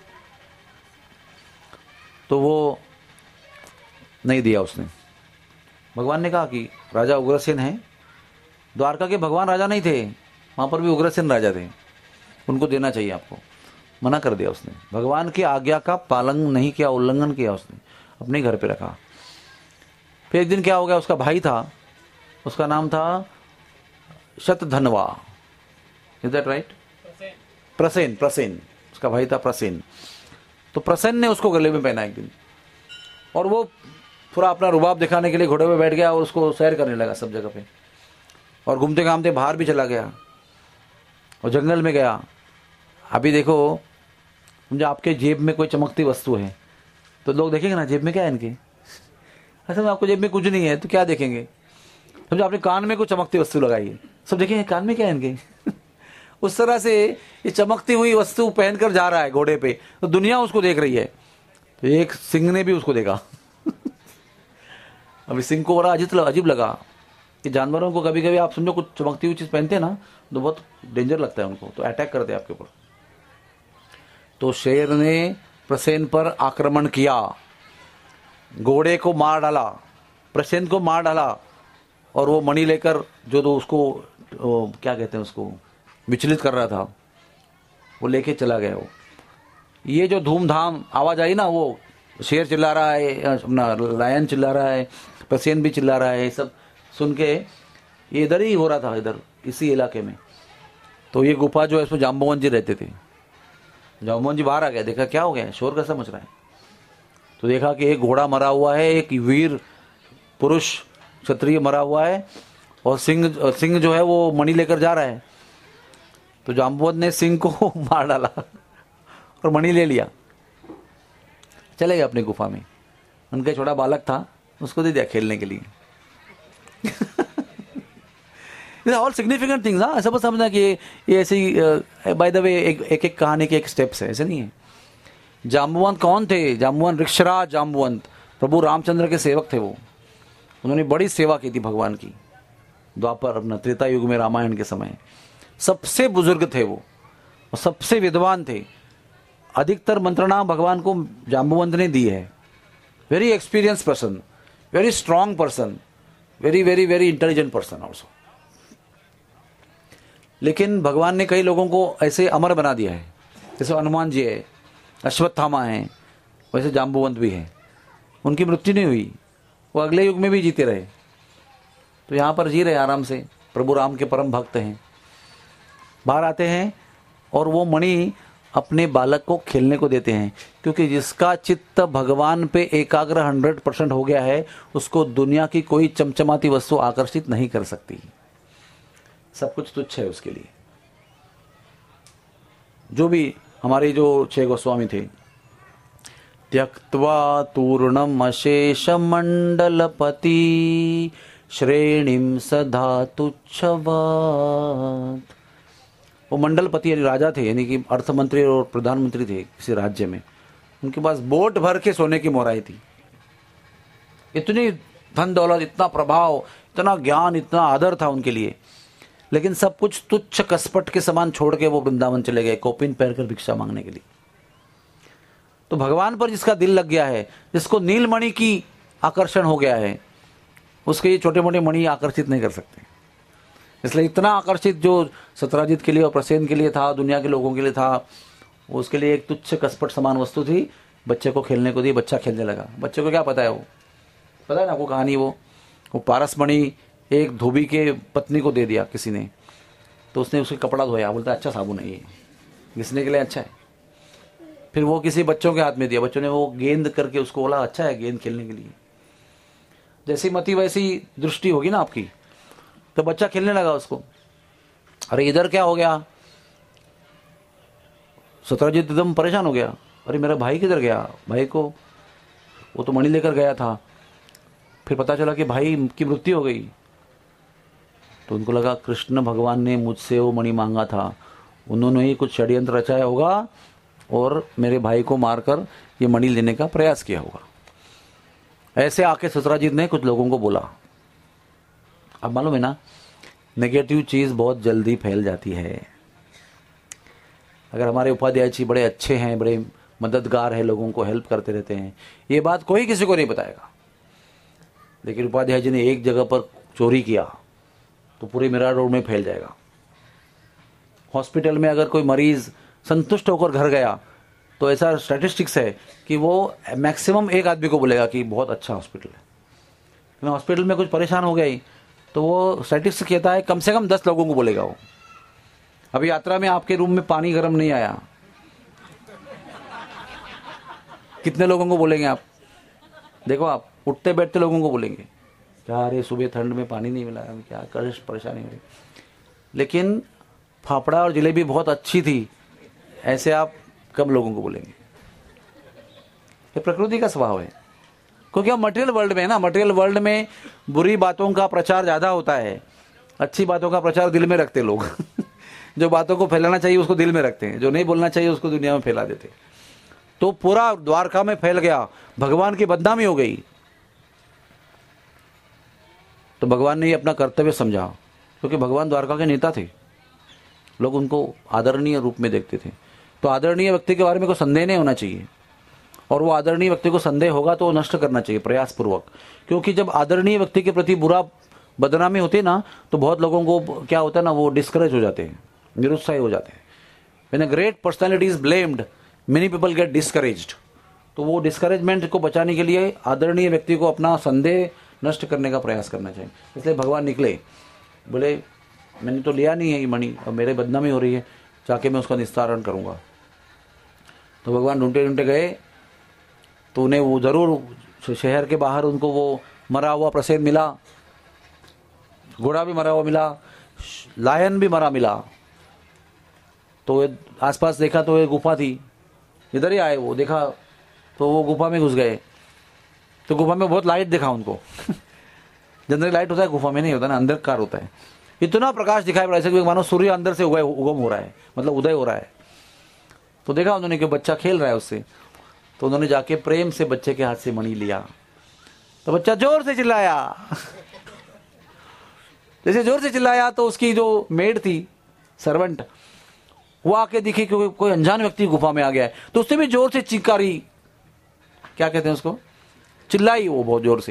Speaker 1: तो वो नहीं दिया उसने। भगवान ने कहा कि राजा उग्रसेन है, द्वारका के भगवान राजा नहीं थे, वहां पर भी उग्रसेन राजा थे, उनको देना चाहिए आपको। मना कर दिया उसने, भगवान की आज्ञा का पालन नहीं किया, उल्लंघन किया उसने। अपने घर पे रखा। फिर एक दिन क्या हो गया, उसका भाई था, उसका नाम था Shatadhanva, is that right? Prasen, Prasen, उसका भाई था प्रसेन। तो प्रसेन ने उसको गले में पहना एक दिन, और वो पूरा अपना रुबाब दिखाने के लिए घोड़े पे बैठ गया और उसको सैर करने लगा सब जगह पे, और घूमते घामते बाहर भी चला गया और जंगल में गया। अभी देखो, समझो आपके जेब में कोई चमकती वस्तु है तो लोग देखेंगे ना जेब में क्या है इनके, असल में आपको जेब में कुछ नहीं है तो क्या देखेंगे? समझो आपने कान में कोई चमकती वस्तु लगाई है, सब देखेंगे कान में क्या है इनके। उस तरह से ये चमकती हुई वस्तु पहनकर जा रहा है घोड़े पे, तो दुनिया उसको देख रही है। तो एक सिंह ने भी उसको देखा। अभी सिंह को बड़ा अजीब लगा कि जानवरों को कभी कभी आप समझो कुछ चमकती हुई चीज पहनते हैं ना तो बहुत डेंजर लगता है उनको, तो अटैक करते हैं आपके ऊपर। तो शेर ने प्रसेन पर आक्रमण किया, घोड़े को मार डाला, प्रसेन को मार डाला, और वो मणि लेकर जो तो उसको क्या कहते हैं उसको विचलित कर रहा था वो लेके चला गया। वो ये जो धूमधाम आवाज आई ना, वो शेर चिल्ला रहा है, अपना लायन चिल्ला रहा है, प्रसेन भी चिल्ला रहा है, सब सुन के ये इधर ही हो रहा था, इधर इसी इलाके में। तो ये गुफा जो है इसमें जाम्बुवन जी रहते थे। जाम्बुवन जी बाहर आ गया, देखा क्या हो गया, शोर कैसा मच रहा है। तो देखा कि एक घोड़ा मरा हुआ है, एक वीर पुरुष क्षत्रिय मरा हुआ है, और सिंह जो है वो मणि लेकर जा रहा है। तो जाम्बुवन ने सिंह को मार डाला और मणि ले लिया, चले गए अपनी गुफा में। उनका छोटा बालक था, उसको दे दिया खेलने के लिए। All significant things. हाँ, ऐसा बस समझना कि ये ऐसे ही बाय द वे एक कहानी के एक स्टेप्स है, ऐसे नहीं है। जाम्बुवंत कौन थे? जाम्बुवंत ऋक्षराज जाम्बुवंत प्रभु रामचंद्र के सेवक थे। वो उन्होंने बड़ी सेवा की थी भगवान की, द्वापर अपना त्रेता युग में, रामायण के समय सबसे बुजुर्ग थे वो, और सबसे विद्वान थे। अधिकतर मंत्रणा भगवान को जाम्बुवंत ने दी है। Very experience person, very strong person, very very very intelligent person also. लेकिन भगवान ने कई लोगों को ऐसे अमर बना दिया है, जैसे हनुमान जी है, अश्वत्थामा है, वैसे जाम्बुवंत भी है। उनकी मृत्यु नहीं हुई, वो अगले युग में भी जीते रहे। तो यहाँ पर जी रहे आराम से, प्रभु राम के परम भक्त हैं। बाहर आते हैं और वो मणि अपने बालक को खेलने को देते हैं, क्योंकि जिसका चित्त भगवान पे एकाग्र 100% हो गया है, उसको दुनिया की कोई चमचमाती वस्तु आकर्षित नहीं कर सकती। सब कुछ तुच्छ है उसके लिए। जो भी हमारे जो 6 गोस्वामी थे, त्यक्त्वा तूर्णम अशेष मंडलपति श्रेणीम सदा तुच्छवात्। वो मंडलपति यानी राजा थे, यानी कि अर्थमंत्री और प्रधानमंत्री थे किसी राज्य में। उनके पास बोट भर के सोने की मोहराई थी। इतनी धन दौलत, इतना प्रभाव, इतना ज्ञान, इतना आदर था उनके लिए, लेकिन सब कुछ तुच्छ कसपट के समान छोड़ के वो वृंदावन चले गए कौपिन पहनकर भिक्षा मांगने के लिए। तो भगवान पर जिसका दिल लग गया है, जिसको नीलमणि की आकर्षण हो गया है, उसके ये छोटे मोटे मणि आकर्षित नहीं कर सकते। इसलिए इतना आकर्षित जो सत्राजित के लिए और प्रसेन के लिए था, दुनिया के लोगों के लिए था, उसके लिए एक तुच्छ कसपट समान वस्तु थी। बच्चे को खेलने को दी, बच्चा खेलने लगा। बच्चे को क्या पता है, वो पता है ना आपको कहानी, वो पारसमणि एक धोबी के पत्नी को दे दिया किसी ने, तो उसने उसके कपड़ा धोया, बोलता अच्छा साबुन है ये, घिसने के लिए अच्छा है। फिर वो किसी बच्चों के हाथ में दिया, बच्चों ने वो गेंद करके उसको बोला अच्छा है गेंद खेलने के लिए। जैसी मति वैसी दृष्टि होगी ना आपकी, तो बच्चा खेलने लगा उसको। अरे इधर क्या हो गया, सत्राजित एकदम परेशान हो गया, अरे मेरा भाई किधर गया, भाई को वो तो मणि लेकर गया था। फिर पता चला कि भाई की मृत्यु हो गई। तो उनको लगा कृष्ण भगवान ने मुझसे वो मणि मांगा था, उन्होंने ही कुछ षड्यंत्र रचाया होगा और मेरे भाई को मारकर ये मणि लेने का प्रयास किया होगा। ऐसे आके सत्राजित ने कुछ लोगों को बोला। अब मालूम है ना, नेगेटिव चीज बहुत जल्दी फैल जाती है। अगर हमारे उपाध्याय जी बड़े अच्छे हैं, बड़े मददगार है, लोगों को हेल्प करते रहते हैं, ये बात कोई किसी को नहीं बताएगा। लेकिन उपाध्याय जी ने एक जगह पर चोरी किया तो पूरे मीरा रोड में फैल जाएगा। हॉस्पिटल में अगर कोई मरीज संतुष्ट होकर घर गया तो ऐसा स्टैटिस्टिक्स है कि वो मैक्सिमम एक आदमी को बोलेगा कि बहुत अच्छा हॉस्पिटल है। लेकिन हॉस्पिटल में कुछ परेशान हो गई तो वो स्टैटिस्टिक्स कहता है कम से कम 10 लोगों को बोलेगा वो। अभी यात्रा में आपके रूम में पानी गर्म नहीं आया, कितने लोगों को बोलेंगे आप? देखो आप उठते बैठते लोगों को बोलेंगे क्या, अरे सुबह ठंड में पानी नहीं मिला, क्या कष्ट परेशानी हुई। लेकिन फाफड़ा और जलेबी बहुत अच्छी थी, ऐसे आप कम लोगों को बोलेंगे। ये प्रकृति का स्वभाव है, क्योंकि हम मटेरियल वर्ल्ड में है ना। मटेरियल वर्ल्ड में बुरी बातों का प्रचार ज्यादा होता है, अच्छी बातों का प्रचार दिल में रखते लोग जो बातों को फैलाना चाहिए उसको दिल में रखते हैं, जो नहीं बोलना चाहिए उसको दुनिया में फैला देते। तो पूरा द्वारका में फैल गया, भगवान की बदनामी हो गई। तो भगवान ने ये अपना कर्तव्य समझा, क्योंकि भगवान द्वारका के नेता थे, लोग उनको आदरणीय रूप में देखते थे। तो आदरणीय व्यक्ति के बारे में कोई संदेह नहीं होना चाहिए, और वो आदरणीय व्यक्ति को संदेह होगा तो वो नष्ट करना चाहिए प्रयासपूर्वक। क्योंकि जब आदरणीय व्यक्ति के प्रति बुरा बदनामी होती है ना, तो बहुत लोगों को क्या होता है ना, वो डिस्करेज हो जाते हैं, निरुत्साही हो जाते हैं। When a great personality is blamed many people get discouraged. तो वो डिस्करेजमेंट को बचाने के लिए आदरणीय व्यक्ति को अपना संदेह नष्ट करने का प्रयास करना चाहिए। इसलिए भगवान निकले, बोले मैंने तो लिया नहीं है ये मणि, अब मेरे बदनामी हो रही है, जाके मैं उसका निस्तारण करूंगा। तो भगवान ढूंढते ढूंढते गए, तो उन्हें वो जरूर शहर के बाहर उनको वो मरा हुआ प्रसेद मिला, घोड़ा भी मरा हुआ मिला, लायन भी मरा मिला। तो आसपास देखा तो एक गुफा थी, इधर ही आए, वो देखा तो वो गुफा में घुस गए। तो गुफा में बहुत लाइट दिखा उनको जनरली लाइट होता है, गुफा में नहीं होता ना, अंधकार होता है। इतना प्रकाश दिखाई पड़ा, ऐसे मानो सूर्य अंदर से उगम हो रहा है, मतलब उदय हो रहा है। तो देखा उन्होंने कि बच्चा खेल रहा है उससे, तो उन्होंने जाके प्रेम से बच्चे के हाथ से मणि लिया। तो बच्चा जोर से चिल्लाया जैसे जोर से चिल्लाया तो उसकी जो मेड थी, सर्वेंट, वो आके दिखी कि कोई अनजान व्यक्ति गुफा में आ गया है, तो उसने भी जोर से चिकारी, क्या कहते हैं उसको, चिल्लाई वो बहुत जोर से।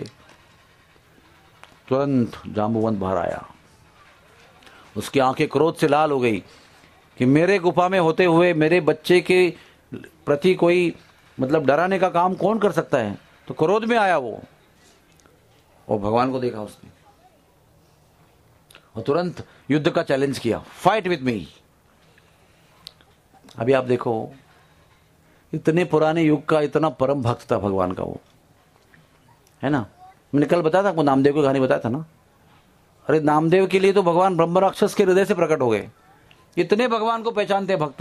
Speaker 1: तुरंत जांबुवंत बाहर आया, उसकी आंखें क्रोध से लाल हो गई कि मेरे गुफा में होते हुए मेरे बच्चे के प्रति कोई मतलब डराने का काम कौन कर सकता है। तो क्रोध में आया वो, और भगवान को देखा उसने, और तुरंत युद्ध का चैलेंज किया, फाइट विथ मी। अभी आप देखो, इतने पुराने युग का इतना परम भक्त था भगवान का वो, है ना। मैंने कल बताया था आपको, नामदेव की कहानी बताया था ना। अरे नामदेव के लिए तो भगवान ब्रह्म राक्षस के हृदय से प्रकट हो गए, इतने भगवान को पहचानते भक्त।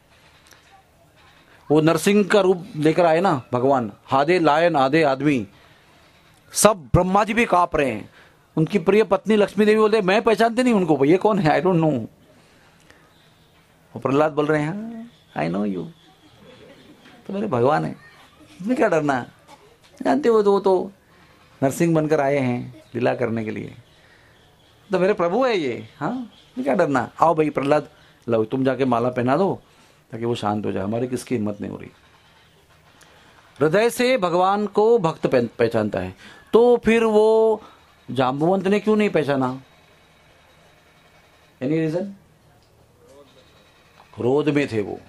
Speaker 1: वो नरसिंह का रूप लेकर आए ना भगवान, आधे लायन आधे आदमी, सब ब्रह्मा जी भी कांप रहे हैं। उनकी प्रिय पत्नी लक्ष्मी देवी बोलते मैं पहचानते नहीं उनको, ये कौन है, आई डोंट नो। प्रहलाद बोल रहे हैं आई नो यू, तो मेरे भगवान है, इसमें क्या डरना, जानते हो वो तो नरसिंह बनकर आए हैं लीला करने के लिए, तो मेरे प्रभु है ये, हाँ क्या डरना। आओ भाई प्रहलाद, लो तुम जाके माला पहना दो ताकि वो शांत हो जाए, हमारी किसकी हिम्मत नहीं हो रही। हृदय से भगवान को भक्त पहचानता है। तो फिर वो जांबुवंत ने क्यों नहीं पहचाना? Any reason? क्रोध में थे वो।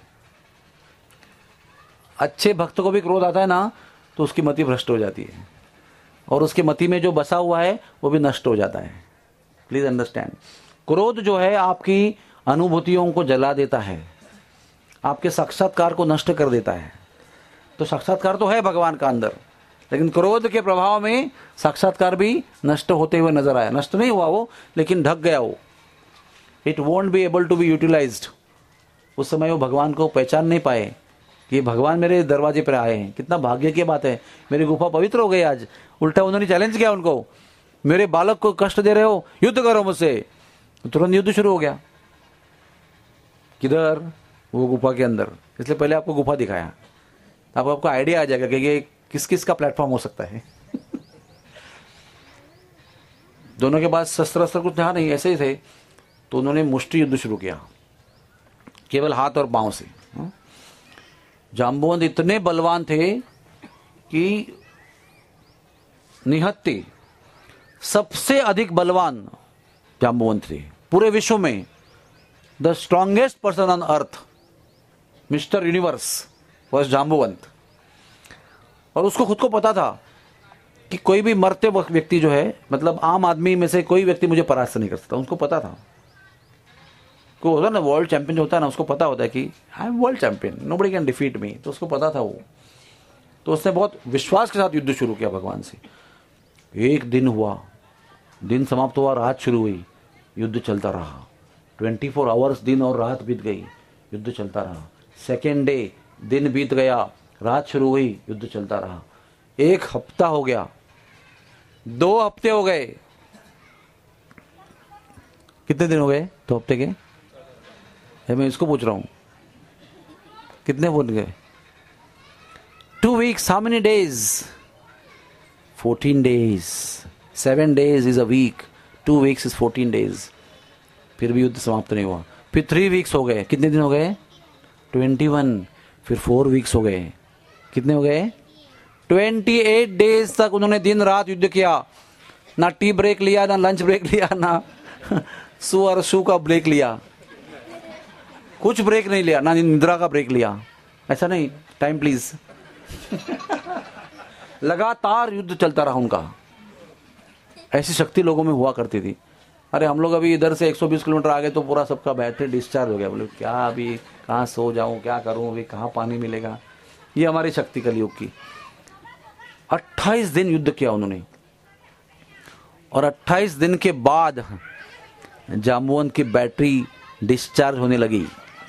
Speaker 1: अच्छे भक्त को भी क्रोध आता है ना, तो उसकी मति भ्रष्ट हो जाती है, और उसकी मति में जो बसा हुआ है वो भी नष्ट हो जाता है। प्लीज अंडरस्टैंड, क्रोध जो है आपकी अनुभूतियों को जला देता है, आपके साक्षात्कार को नष्ट कर देता है। तो साक्षात्कार तो है भगवान का अंदर, लेकिन क्रोध के प्रभाव में साक्षात्कार भी नष्ट होते हुए नजर आया। नष्ट नहीं हुआ वो, लेकिन ढक गया वो, it won't be able to be utilized. उस समय वो भगवान को पहचान नहीं पाए कि भगवान मेरे दरवाजे पर आए हैं। कितना भाग्य की बात है, मेरी गुफा पवित्र हो गई आज। उल्टा उन्होंने चैलेंज किया उनको, मेरे बालक को कष्ट दे रहे हो, युद्ध करो मुझसे। तुरंत युद्ध शुरू हो गया। किधर? वो गुफा के अंदर। इसलिए पहले आपको गुफा दिखाया, अब आपको आइडिया आ जाएगा कि ये किस किस का प्लेटफॉर्म हो सकता है। दोनों के पास शस्त्र अस्त्र कुछ था नहीं, ऐसे ही थे। तो उन्होंने मुष्टि युद्ध शुरू किया, केवल हाथ और पांव से। जांबुवंत इतने बलवान थे कि निहत्ते सबसे अधिक बलवान जांबुवंत थे पूरे विश्व में। The strongest person on earth, mister universe, was Jambuvant. और उसको खुद को पता था कि कोई भी मरते वक्त व्यक्ति जो है, मतलब आम आदमी में से कोई व्यक्ति मुझे परास्त नहीं कर सकता। उसको पता था, को होता ना वर्ल्ड चैंपियन जो होता है ना, उसको पता होता है कि I am world champion, nobody can defeat me. तो उसको पता था वो, तो उसने बहुत विश्वास के साथ युद्ध शुरू किया भगवान से। एक दिन हुआ, दिन समाप्त हुआ, रात शुरू हुई, युद्ध चलता रहा। 24 आवर्स दिन और रात बीत गई, युद्ध चलता रहा। सेकेंड डे, दिन बीत गया, रात शुरू हुई, युद्ध चलता रहा। 1 हफ्ता हो गया, 2 हफ्ते हो गए। कितने दिन हो गए 2 हफ्ते के? मैं इसको पूछ रहा हूं, कितने बन गए? 2 weeks, how many days? 14 days. 7 days is a week. 2 weeks is 14 days. फिर भी युद्ध समाप्त नहीं हुआ। फिर 3 weeks हो गए। कितने दिन हो गए? 21। फिर 4 weeks हो गए। कितने हो गए? 28 days तक उन्होंने दिन रात युद्ध किया। ना टी ब्रेक लिया, ना लंच ब्रेक लिया, ना सू और शू का ब्रेक लिया, कुछ ब्रेक नहीं लिया, ना निद्रा का ब्रेक लिया। ऐसा नहीं, टाइम प्लीज। लगातार युद्ध चलता रहा उनका। ऐसी शक्ति लोगों में हुआ करती थी। अरे हम लोग अभी इधर से 120 किलोमीटर आगे तो पूरा सबका बैटरी डिस्चार्ज हो गया। बोले क्या अभी कहाँ सो जाऊं, क्या करूं, अभी कहाँ पानी मिलेगा। ये हमारी शक्ति कलयुग की। 28 दिन युद्ध किया उन्होंने, और 28 दिन के बाद जाम्बुवंत की बैटरी डिस्चार्ज होने लगी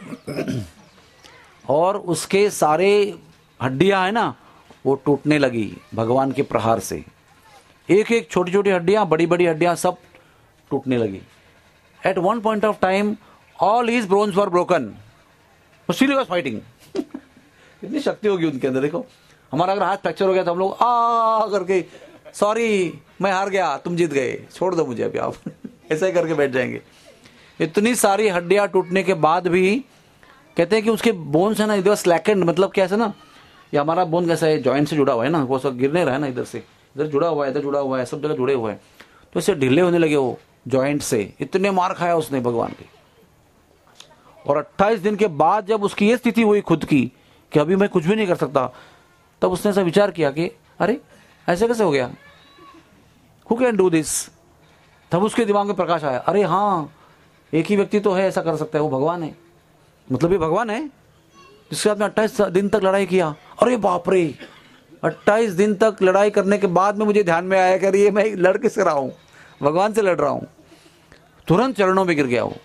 Speaker 1: और उसके सारे हड्डियां है ना, वो टूटने लगी भगवान के प्रहार से। एक एक छोटी छोटी हड्डियां, बड़ी बड़ी हड्डियां सब टूटने लगी। At one point of time all his bones were broken, still he was fighting. इतनी शक्ति होगी उनके अंदर। देखो हमारा अगर हाथ फ्रैक्चर हो गया तो हम लोग आ करके सॉरी मैं हार गया, तुम जीत गए, छोड़ दो मुझे अभी आप ऐसा ही करके बैठ जाएंगे। इतनी सारी हड्डियां टूटने के बाद भी कहते हैं कि उसके बोन्स है ना, इधर स्लैकेंड, मतलब कैसे ना, ये हमारा बोन कैसा है, जॉइंट से जुड़ा हुआ है ना, वो सब गिरने रहा है ना, इधर से इधर जुड़ा हुआ है, इधर जुड़ा हुआ है, सब जगह जुड़े हुए हैं, तो इससे ढीले होने लगे वो जॉइंट से। इतने मार खाया उसने भगवान के। और 28 दिन के बाद जब उसकी ये स्थिति हुई खुद की कि अभी मैं कुछ भी नहीं कर सकता, तब उसने ऐसा विचार किया कि अरे ऐसे कैसे हो गया, हु कैन डू दिस। तब उसके दिमाग में प्रकाश आया, अरे हाँ एक ही व्यक्ति तो है ऐसा कर सकता है, वो भगवान है। मतलब ये भगवान है जिसके साथ में 28 दिन तक लड़ाई किया। अरे बाप रे, 28 दिन तक लड़ाई करने के बाद में मुझे ध्यान में आया कि अरे ये मैं लड़ किससे रहा हूं, भगवान से लड़ रहा हूं। तुरंत चरणों में गिर गया वो,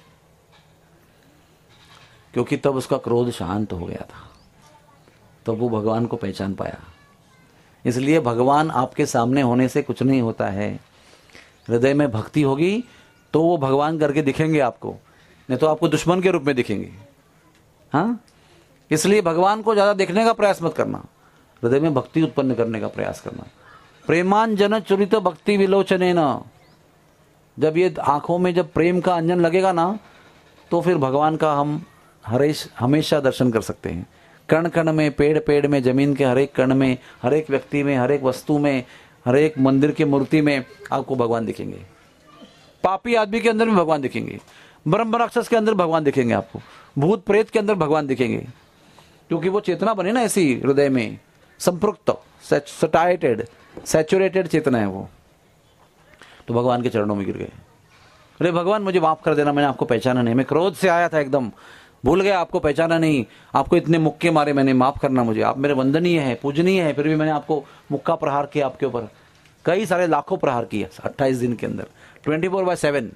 Speaker 1: क्योंकि तब उसका क्रोध शांत हो गया था, तब वो भगवान को पहचान पाया। इसलिए भगवान आपके सामने होने से कुछ नहीं होता है। हृदय में भक्ति होगी तो वो भगवान करके दिखेंगे आपको, नहीं तो आपको दुश्मन के रूप में दिखेंगे। हाँ, इसलिए भगवान को ज्यादा देखने का प्रयास मत करना, हृदय में भक्ति उत्पन्न करने का प्रयास करना। प्रेमांजन चुरित भक्ति विलोचने न, जब ये आंखों में जब प्रेम का अंजन लगेगा ना, तो फिर भगवान का हम हमेशा दर्शन कर सकते हैं। कण कण में, पेड़ पेड़ में, जमीन के हर एक कण में, हर एक व्यक्ति में, हर एक वस्तु में, हर एक मंदिर की मूर्ति में आपको भगवान दिखेंगे। पापी आदमी के अंदर भी भगवान दिखेंगे, ब्रह्म राक्षस के अंदर भगवान दिखेंगे, आपको भूत प्रेत के अंदर भगवान दिखेंगे, क्योंकि वो चेतना बने ना ऐसी हृदय में संपृक्त, सैचुरेटेड चेतना है वो। तो भगवान के चरणों में गिर गए। अरे भगवान मुझे माफ कर देना, मैंने आपको पहचाना नहीं, मैं क्रोध से आया था, एकदम भूल गया, आपको पहचाना नहीं, आपको इतने मुक्के मारे मैंने, माफ करना मुझे, आप मेरे वंदनीय है, पूजनीय है, फिर भी मैंने आपको मुक्का प्रहार किया, आपके ऊपर कई सारे लाखों प्रहार किया 28 दिन के अंदर, 24/7।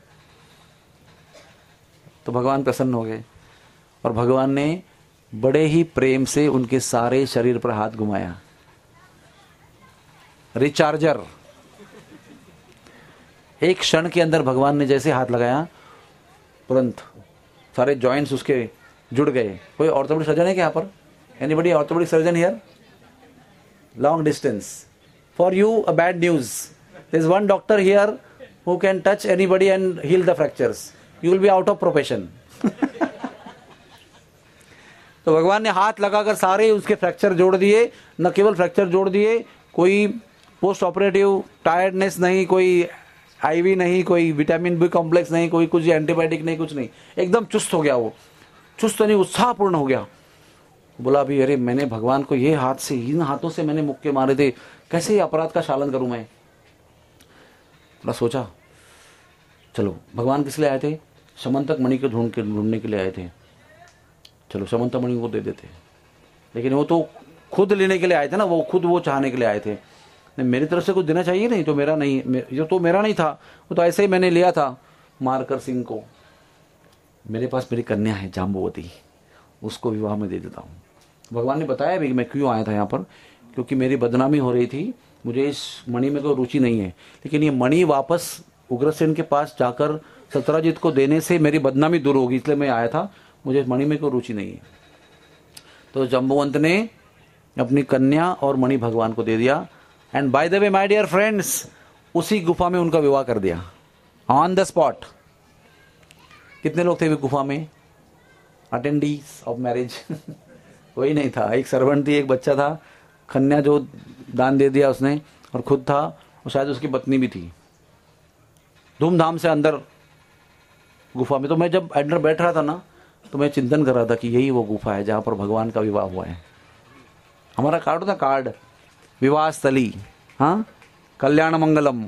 Speaker 1: तो भगवान प्रसन्न हो गए और भगवान ने बड़े ही प्रेम से उनके सारे शरीर पर हाथ घुमाया। रिचार्जर, एक क्षण के अंदर भगवान ने जैसे हाथ लगाया, तुरंत सारे जॉइंट्स उसके जुड़ गए। कोई ऑर्थोपेडिक सर्जन है क्या यहाँ पर? Anybody orthopedic surgeon here? Long distance for you a bad news, there is one doctor here who can touch anybody and heal the fractures. You will be out of profession. तो भगवान ने हाथ लगाकर सारे उसके फ्रैक्चर जोड़ दिए। न केवल फ्रैक्चर जोड़ दिए, कोई पोस्ट ऑपरेटिव टायर्डनेस नहीं, कोई आईवी नहीं, कोई विटामिन बी कॉम्प्लेक्स नहीं, कोई कुछ एंटीबायोटिक नहीं, कुछ नहीं, एकदम चुस्त हो गया वो। चुस्त नहीं, उत्साहपूर्ण हो गया। बोला अभी अरे मैंने भगवान को ये हाथ से, इन हाथों से मैंने मुक्के मारे थे, कैसे ये अपराध का शालन करूं मैं। थोड़ा सोचा, चलो भगवान किस लिए आए थे, समंतक मणि को ढूंढने के लिए आए थे, चलो समंतक मणि को दे देते। लेकिन वो तो खुद लेने के लिए आए थे ना, वो खुद वो चाहने के लिए आए थे। मेरी तरफ से कुछ देना चाहिए नहीं, तो मेरा नहीं, जो तो मेरा नहीं था, वो तो ऐसे ही मैंने लिया था मारकर सिंह को। मेरे पास मेरी कन्या है जाम्बुवती, उसको विवाह में दे देता हूँ। भगवान ने बताया भी कि मैं क्यों आया था यहाँ पर, क्योंकि मेरी बदनामी हो रही थी, मुझे इस मणि में कोई रुचि नहीं है। लेकिन ये मणि वापस उग्रसेन के पास जाकर सत्यराजीत को देने से मेरी बदनामी दूर होगी, इसलिए मैं आया था, मुझे मणि में कोई रुचि नहीं है। तो जम्बुवंत ने अपनी कन्या और मणि भगवान को दे दिया। And by the way my dear friends, उसी गुफा में उनका विवाह कर दिया ऑन द स्पॉट। कितने लोग थे गुफा में अटेंडीज ऑफ मैरिज? कोई नहीं था। एक सर्वेंट थी, एक बच्चा था, कन्या जो दान दे दिया उसने, और खुद था, और शायद उसकी पत्नी भी थी। धूमधाम से अंदर गुफा में। तो मैं जब अंदर बैठ रहा था ना, तो मैं चिंतन कर रहा था कि यही वो गुफा है जहां पर भगवान का विवाह हुआ है। हमारा कार्ड था, कार्ड विवाह स्थली, हाँ, कल्याण मंगलम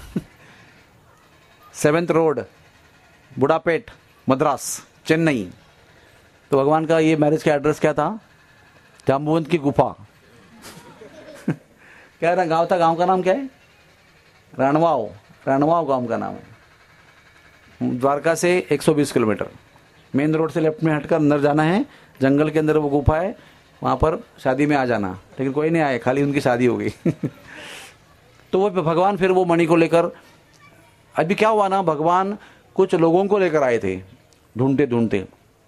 Speaker 1: 7th रोड, बुडापेट, मद्रास, चेन्नई। तो भगवान का ये मैरिज का एड्रेस क्या था? जाम्बुवंत की गुफा। क्या ना गांव था, गांव का नाम क्या है? रणवाओ। रणवाओ गांव का नाम है। द्वारका से 120 किलोमीटर, मेन रोड से लेफ्ट में हटकर अंदर जाना है, जंगल के अंदर वो गुफा है, वहां पर शादी में आ जाना। लेकिन कोई नहीं आए, खाली उनकी शादी हो गई। तो वो भगवान फिर वो मणि को लेकर, अभी क्या हुआ ना, भगवान कुछ लोगों को लेकर आए थे ढूंढते ढूंढते।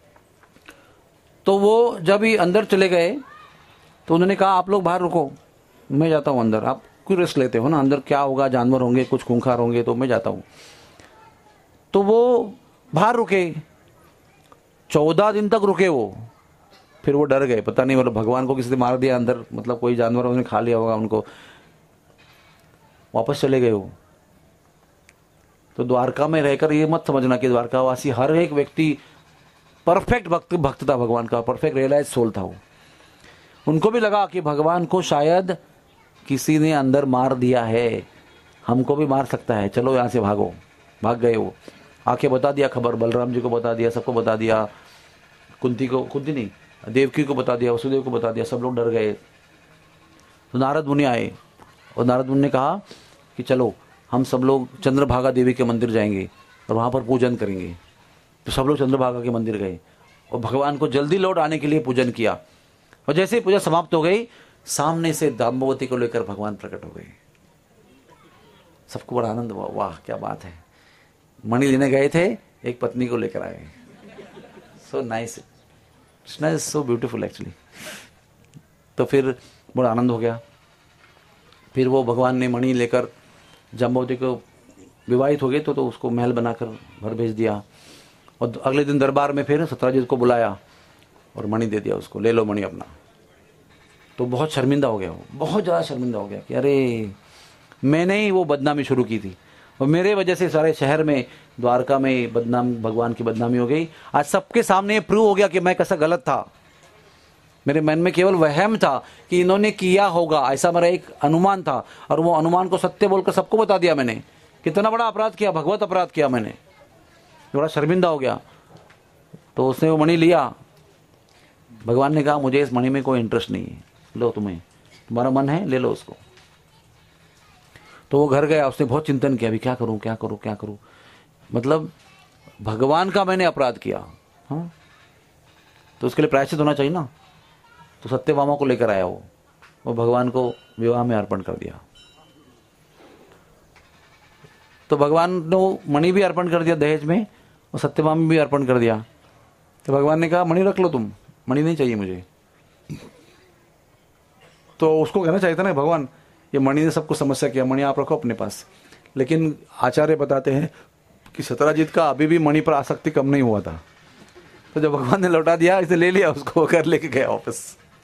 Speaker 1: तो वो जब ही अंदर चले गए तो उन्होंने कहा आप लोग बाहर रुको, मैं जाता हूं अंदर। आप क्यों रिस्क लेते हो ना, अंदर क्या होगा, जानवर होंगे, कुछ खूंखार होंगे, तो मैं जाता हूं। तो वो बाहर रुके, 14 दिन तक रुके वो। फिर वो डर गए, पता नहीं मतलब भगवान को किसी ने मार दिया अंदर, मतलब कोई जानवर उन्होंने खा लिया होगा उनको। वापस चले गए वो। तो द्वारका में रहकर ये मत समझना कि द्वारकावासी हर एक व्यक्ति परफेक्ट भक्त था भगवान का, परफेक्ट रियलाइज सोल था वो। उनको भी लगा कि भगवान को शायद किसी ने अंदर मार दिया है, हमको भी मार सकता है, चलो यहां से भागो। भाग गए वो, आके बता दिया खबर, बलराम जी को बता दिया, सबको बता दिया, कुंती नहीं, देवकी को बता दिया, वसुदेव को बता दिया। सब लोग डर गए। तो नारद मुनि आए, और नारद मुनि ने कहा कि चलो हम सब लोग चंद्रभागा देवी के मंदिर जाएंगे और वहां पर पूजन करेंगे। तो सब लोग चंद्रभागा के मंदिर गए और भगवान को जल्दी लौट आने के लिए पूजन किया। और जैसे ही पूजा समाप्त हो गई, सामने से जाम्बुवती को लेकर भगवान प्रकट हो गए। सबको बड़ा आनंद हुआ, वाह क्या बात है। मणि लेने गए थे, एक पत्नी को लेकर आए। So nice, Krishna is so beautiful actually. तो फिर बड़ा आनंद हो गया। फिर वो भगवान ने मणि लेकर जाम्बुवती को विवाहित हो गए तो उसको महल बनाकर घर भेज दिया। और अगले दिन दरबार में फिर सत्यराजीत को बुलाया और मणि दे दिया उसको, ले लो मणि अपना। तो बहुत शर्मिंदा हो गया वो, बहुत ज़्यादा शर्मिंदा हो गया कि अरे मैंने ही वो बदनामी शुरू की थी, और मेरे वजह से सारे शहर में, द्वारका में बदनाम, भगवान की बदनामी हो गई। आज सबके सामने ये प्रूव हो गया कि मैं कैसा गलत था। मेरे मन में केवल वहम था कि इन्होंने किया होगा, ऐसा मेरा एक अनुमान था, और वो अनुमान को सत्य बोलकर सबको बता दिया मैंने। कितना बड़ा अपराध किया, भगवत अपराध किया मैंने। बड़ा शर्मिंदा हो गया। तो उसने वो मणि लिया। भगवान ने कहा मुझे इस मणि में कोई इंटरेस्ट नहीं है, लो तुम्हारा मन है ले लो उसको। तो वो घर गया, उसने बहुत चिंतन किया, अभी क्या करूं क्या करूं क्या करूं। मतलब भगवान का मैंने अपराध किया, हाँ, तो उसके लिए प्रायश्चित होना चाहिए ना। तो सत्यभामा को लेकर आया वो भगवान को विवाह में अर्पण कर दिया। तो भगवान ने मणि भी अर्पण कर दिया दहेज में, और सत्यभामा भी अर्पण कर दिया। तो भगवान ने कहा मणि रख लो तुम, मणि नहीं चाहिए मुझे। तो उसको कहना चाहिए था ना, भगवान ये मणि ने सबको समस्या किया, मणि आप रखो अपने पास। लेकिन आचार्य बताते हैं कि सत्यराजीत का अभी भी मणि पर आसक्ति कम नहीं हुआ था। तो जब भगवान ने लौटा दिया, इसे ले लिया, उसको घर लेके गया वापस।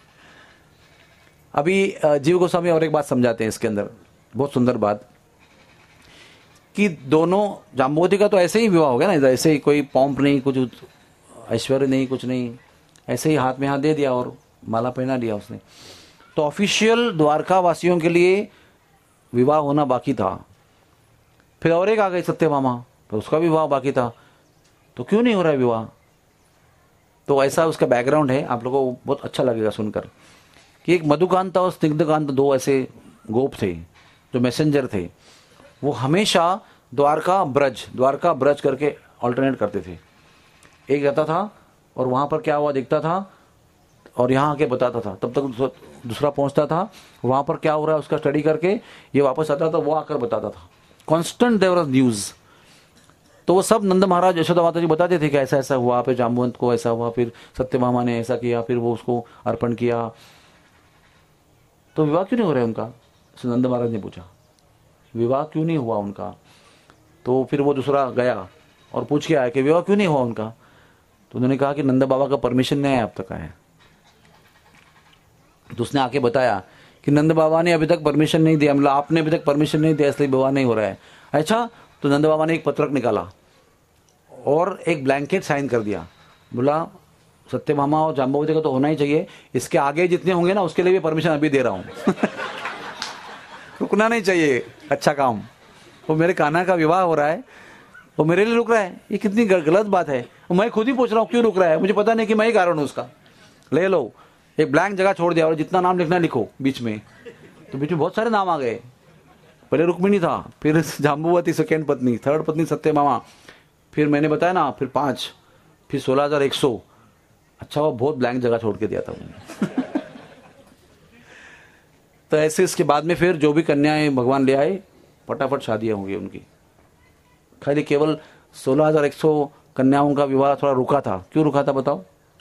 Speaker 1: अभी जीव गोस्वामी और एक बात समझाते हैं इसके अंदर, बहुत सुंदर बात, कि दोनों, जाम्बुवती का तो ऐसे ही विवाह हो गया ना, ऐसे ही कोई पॉम्प नहीं, कुछ ऐश्वर्य नहीं, कुछ नहीं, ऐसे ही हाथ में हाथ दे दिया और माला पहना दिया उसने। तो ऑफिशियल द्वारका वासियों के लिए विवाह होना बाकी था। फिर और एक आ गई सत्यभामा, तो उसका भी विवाह बाकी था। तो क्यों नहीं हो रहा है विवाह? तो ऐसा उसका बैकग्राउंड है, आप लोगों को बहुत अच्छा लगेगा सुनकर कि एक मधुकांत और स्निग्धकांत दो ऐसे गोप थे जो मैसेंजर थे। वो हमेशा द्वारका ब्रज करके ऑल्टरनेट करते थे। एक रहता था और वहां पर क्या हुआ देखता था और यहाँ आके बताता था, तब तक दूसरा पहुंचता था, वहां पर क्या हो रहा है उसका स्टडी करके ये वापस आता था, वो आकर बताता था। Constant there was news. तो वो सब नंद महाराज यशोदा माता जी बताते थे कि ऐसा ऐसा हुआ, फिर जाम्बुवंत को ऐसा हुआ, फिर सत्यभामा ने ऐसा किया, फिर वो उसको अर्पण किया। तो विवाह क्यों नहीं हो रहा है उनका? नंद महाराज ने पूछा विवाह क्यों नहीं हुआ उनका। तो फिर वो दूसरा गया और पूछ के आया कि विवाह क्यों नहीं हुआ उनका। तो उन्होंने कहा कि नंद बाबा का परमिशन नहीं है अब तक आया। तो उसने आके बताया कि नंद बाबा ने अभी तक परमिशन नहीं दिया, मतलब आपने अभी तक परमिशन नहीं दिया इसलिए विवाह नहीं हो रहा है। अच्छा, तो नंद बाबा ने एक पत्रक निकाला और एक ब्लैंकेट साइन कर दिया। बोला सत्यभामा और जाम्बवती का तो होना ही चाहिए, इसके आगे जितने होंगे ना उसके लिए भी परमिशन अभी दे रहा हूं। रुकना नहीं चाहिए अच्छा काम। वो मेरे कान्हा का विवाह हो रहा है, वो मेरे लिए रुक रहा है, ये कितनी गलत बात है। मैं खुद ही पूछ रहा हूँ क्यों रुक रहा है, मुझे पता नहीं कि मैं ही कारण हूँ उसका। ले लो, एक ब्लैंक जगह छोड़ दिया और जितना नाम लिखना लिखो बीच में। तो बीच में बहुत सारे नाम आ गए। पहले रुक्मिणी था, फिर जाम्बुवती सेकेंड पत्नी, थर्ड पत्नी सत्यभामा, फिर मैंने बताया ना, फिर 5, फिर 16,100। अच्छा वो बहुत ब्लैंक जगह छोड़ के दिया था मैंने। तो ऐसे इसके बाद में फिर जो भी कन्याएं भगवान ले आए फटाफट शादियां होंगी उनकी। खाली केवल 16,100 कन्याओं का विवाह थोड़ा रुका था। क्यों रुका था बताओ?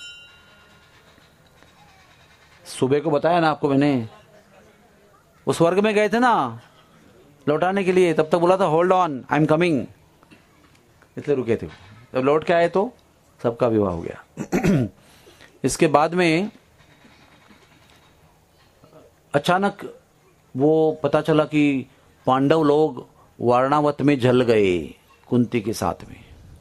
Speaker 1: सुबह को बताया ना आपको मैंने, वो स्वर्ग में गए थे ना लौटाने के लिए, तब तक बोला था hold on I am coming, इसलिए रुके थे। जब लौट के आए तो सबका विवाह हो गया। इसके बाद में अचानक वो पता चला कि पांडव लोग वारणावत में जल गए कुंती के साथ में।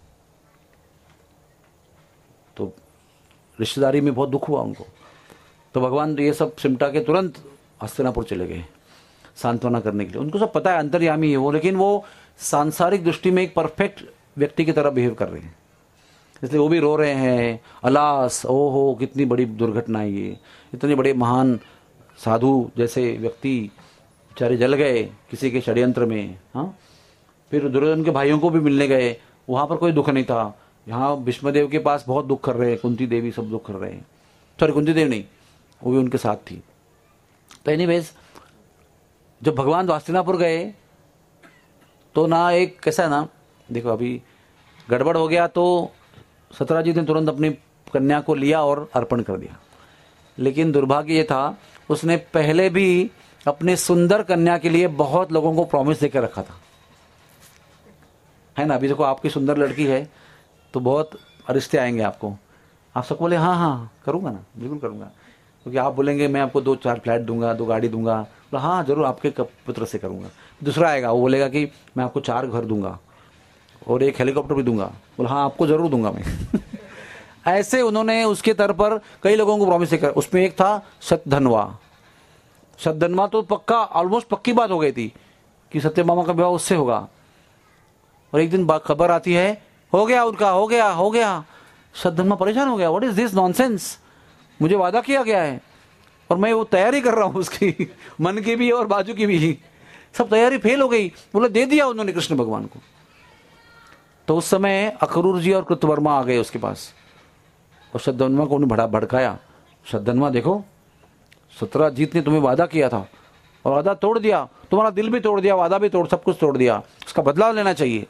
Speaker 1: तो रिश्तेदारी में बहुत दुख हुआ उनको। तो भगवान ये सब सिमटा के तुरंत हस्तिनापुर चले गए सांत्वना करने के लिए। उनको सब पता है अंतर्यामी है वो, लेकिन वो सांसारिक दृष्टि में एक परफेक्ट व्यक्ति की तरह बिहेव कर रहे हैं, इसलिए वो भी रो रहे हैं। अलास, ओहो कितनी बड़ी दुर्घटना है ये, इतने बड़े महान साधु जैसे व्यक्ति बेचारे जल गए किसी के षड्यंत्र में। हाँ, फिर दुर्योधन के भाइयों को भी मिलने गए, वहां पर कोई दुख नहीं था। यहाँ भीष्मदेव के पास बहुत दुख कर रहे हैं, कुंती देवी सब दुख कर रहे हैं। सॉरी, कुंती देव नहीं, वो भी उनके साथ थी। तो एनीवेज जब भगवान हस्तिनापुर गए तो ना एक कैसा ना, देखो अभी गड़बड़ हो गया तो सत्यराजीत ने तुरंत अपनी कन्या को लिया और अर्पण कर दिया। लेकिन दुर्भाग्य ये था उसने पहले भी अपने सुंदर कन्या के लिए बहुत लोगों को प्रॉमिस देकर रखा था, है ना। अभी देखो आपकी सुंदर लड़की है तो बहुत रिश्ते आएंगे आपको। आप सबको बोले हाँ हाँ करूंगा ना, बिल्कुल करूंगा, क्योंकि आप बोलेंगे मैं आपको 2-4 फ्लैट दूंगा, 2 गाड़ी दूंगा, तो हाँ जरूर आपके पुत्र से करूंगा। दूसरा आएगा वो बोलेगा कि मैं आपको 4 घर दूंगा और 1 हेलीकॉप्टर भी दूंगा, बोला हाँ आपको जरूर दूंगा मैं। ऐसे उन्होंने उसके तर पर कई लोगों को प्रॉमिस कर। उसमें एक था शतधन्वा। शतधन्वा तो पक्का ऑलमोस्ट पक्की बात हो गई थी कि सत्यभामा का विवाह उससे होगा। और एक दिन खबर आती है हो गया उनका, हो गया। शतधन्वा परेशान हो गया, व्हाट इज दिस नॉनसेंस, मुझे वादा किया गया है और मैं वो तैयारी कर रहा हूं उसकी, मन की भी और बाजू की भी, सब तैयारी फेल हो गई। बोले दे दिया उन्होंने कृष्ण भगवान को। तो उस समय अक्रूर जी और कृतवर्मा आ गए उसके पास और शतधन्वा को उन्हें भड़काया। शतधन्वा देखो, सत्यराजीत ने तुम्हें वादा किया था और वादा तोड़ दिया, तुम्हारा दिल भी तोड़ दिया, वादा भी तोड़, सब कुछ तोड़ दिया, उसका बदला लेना चाहिए।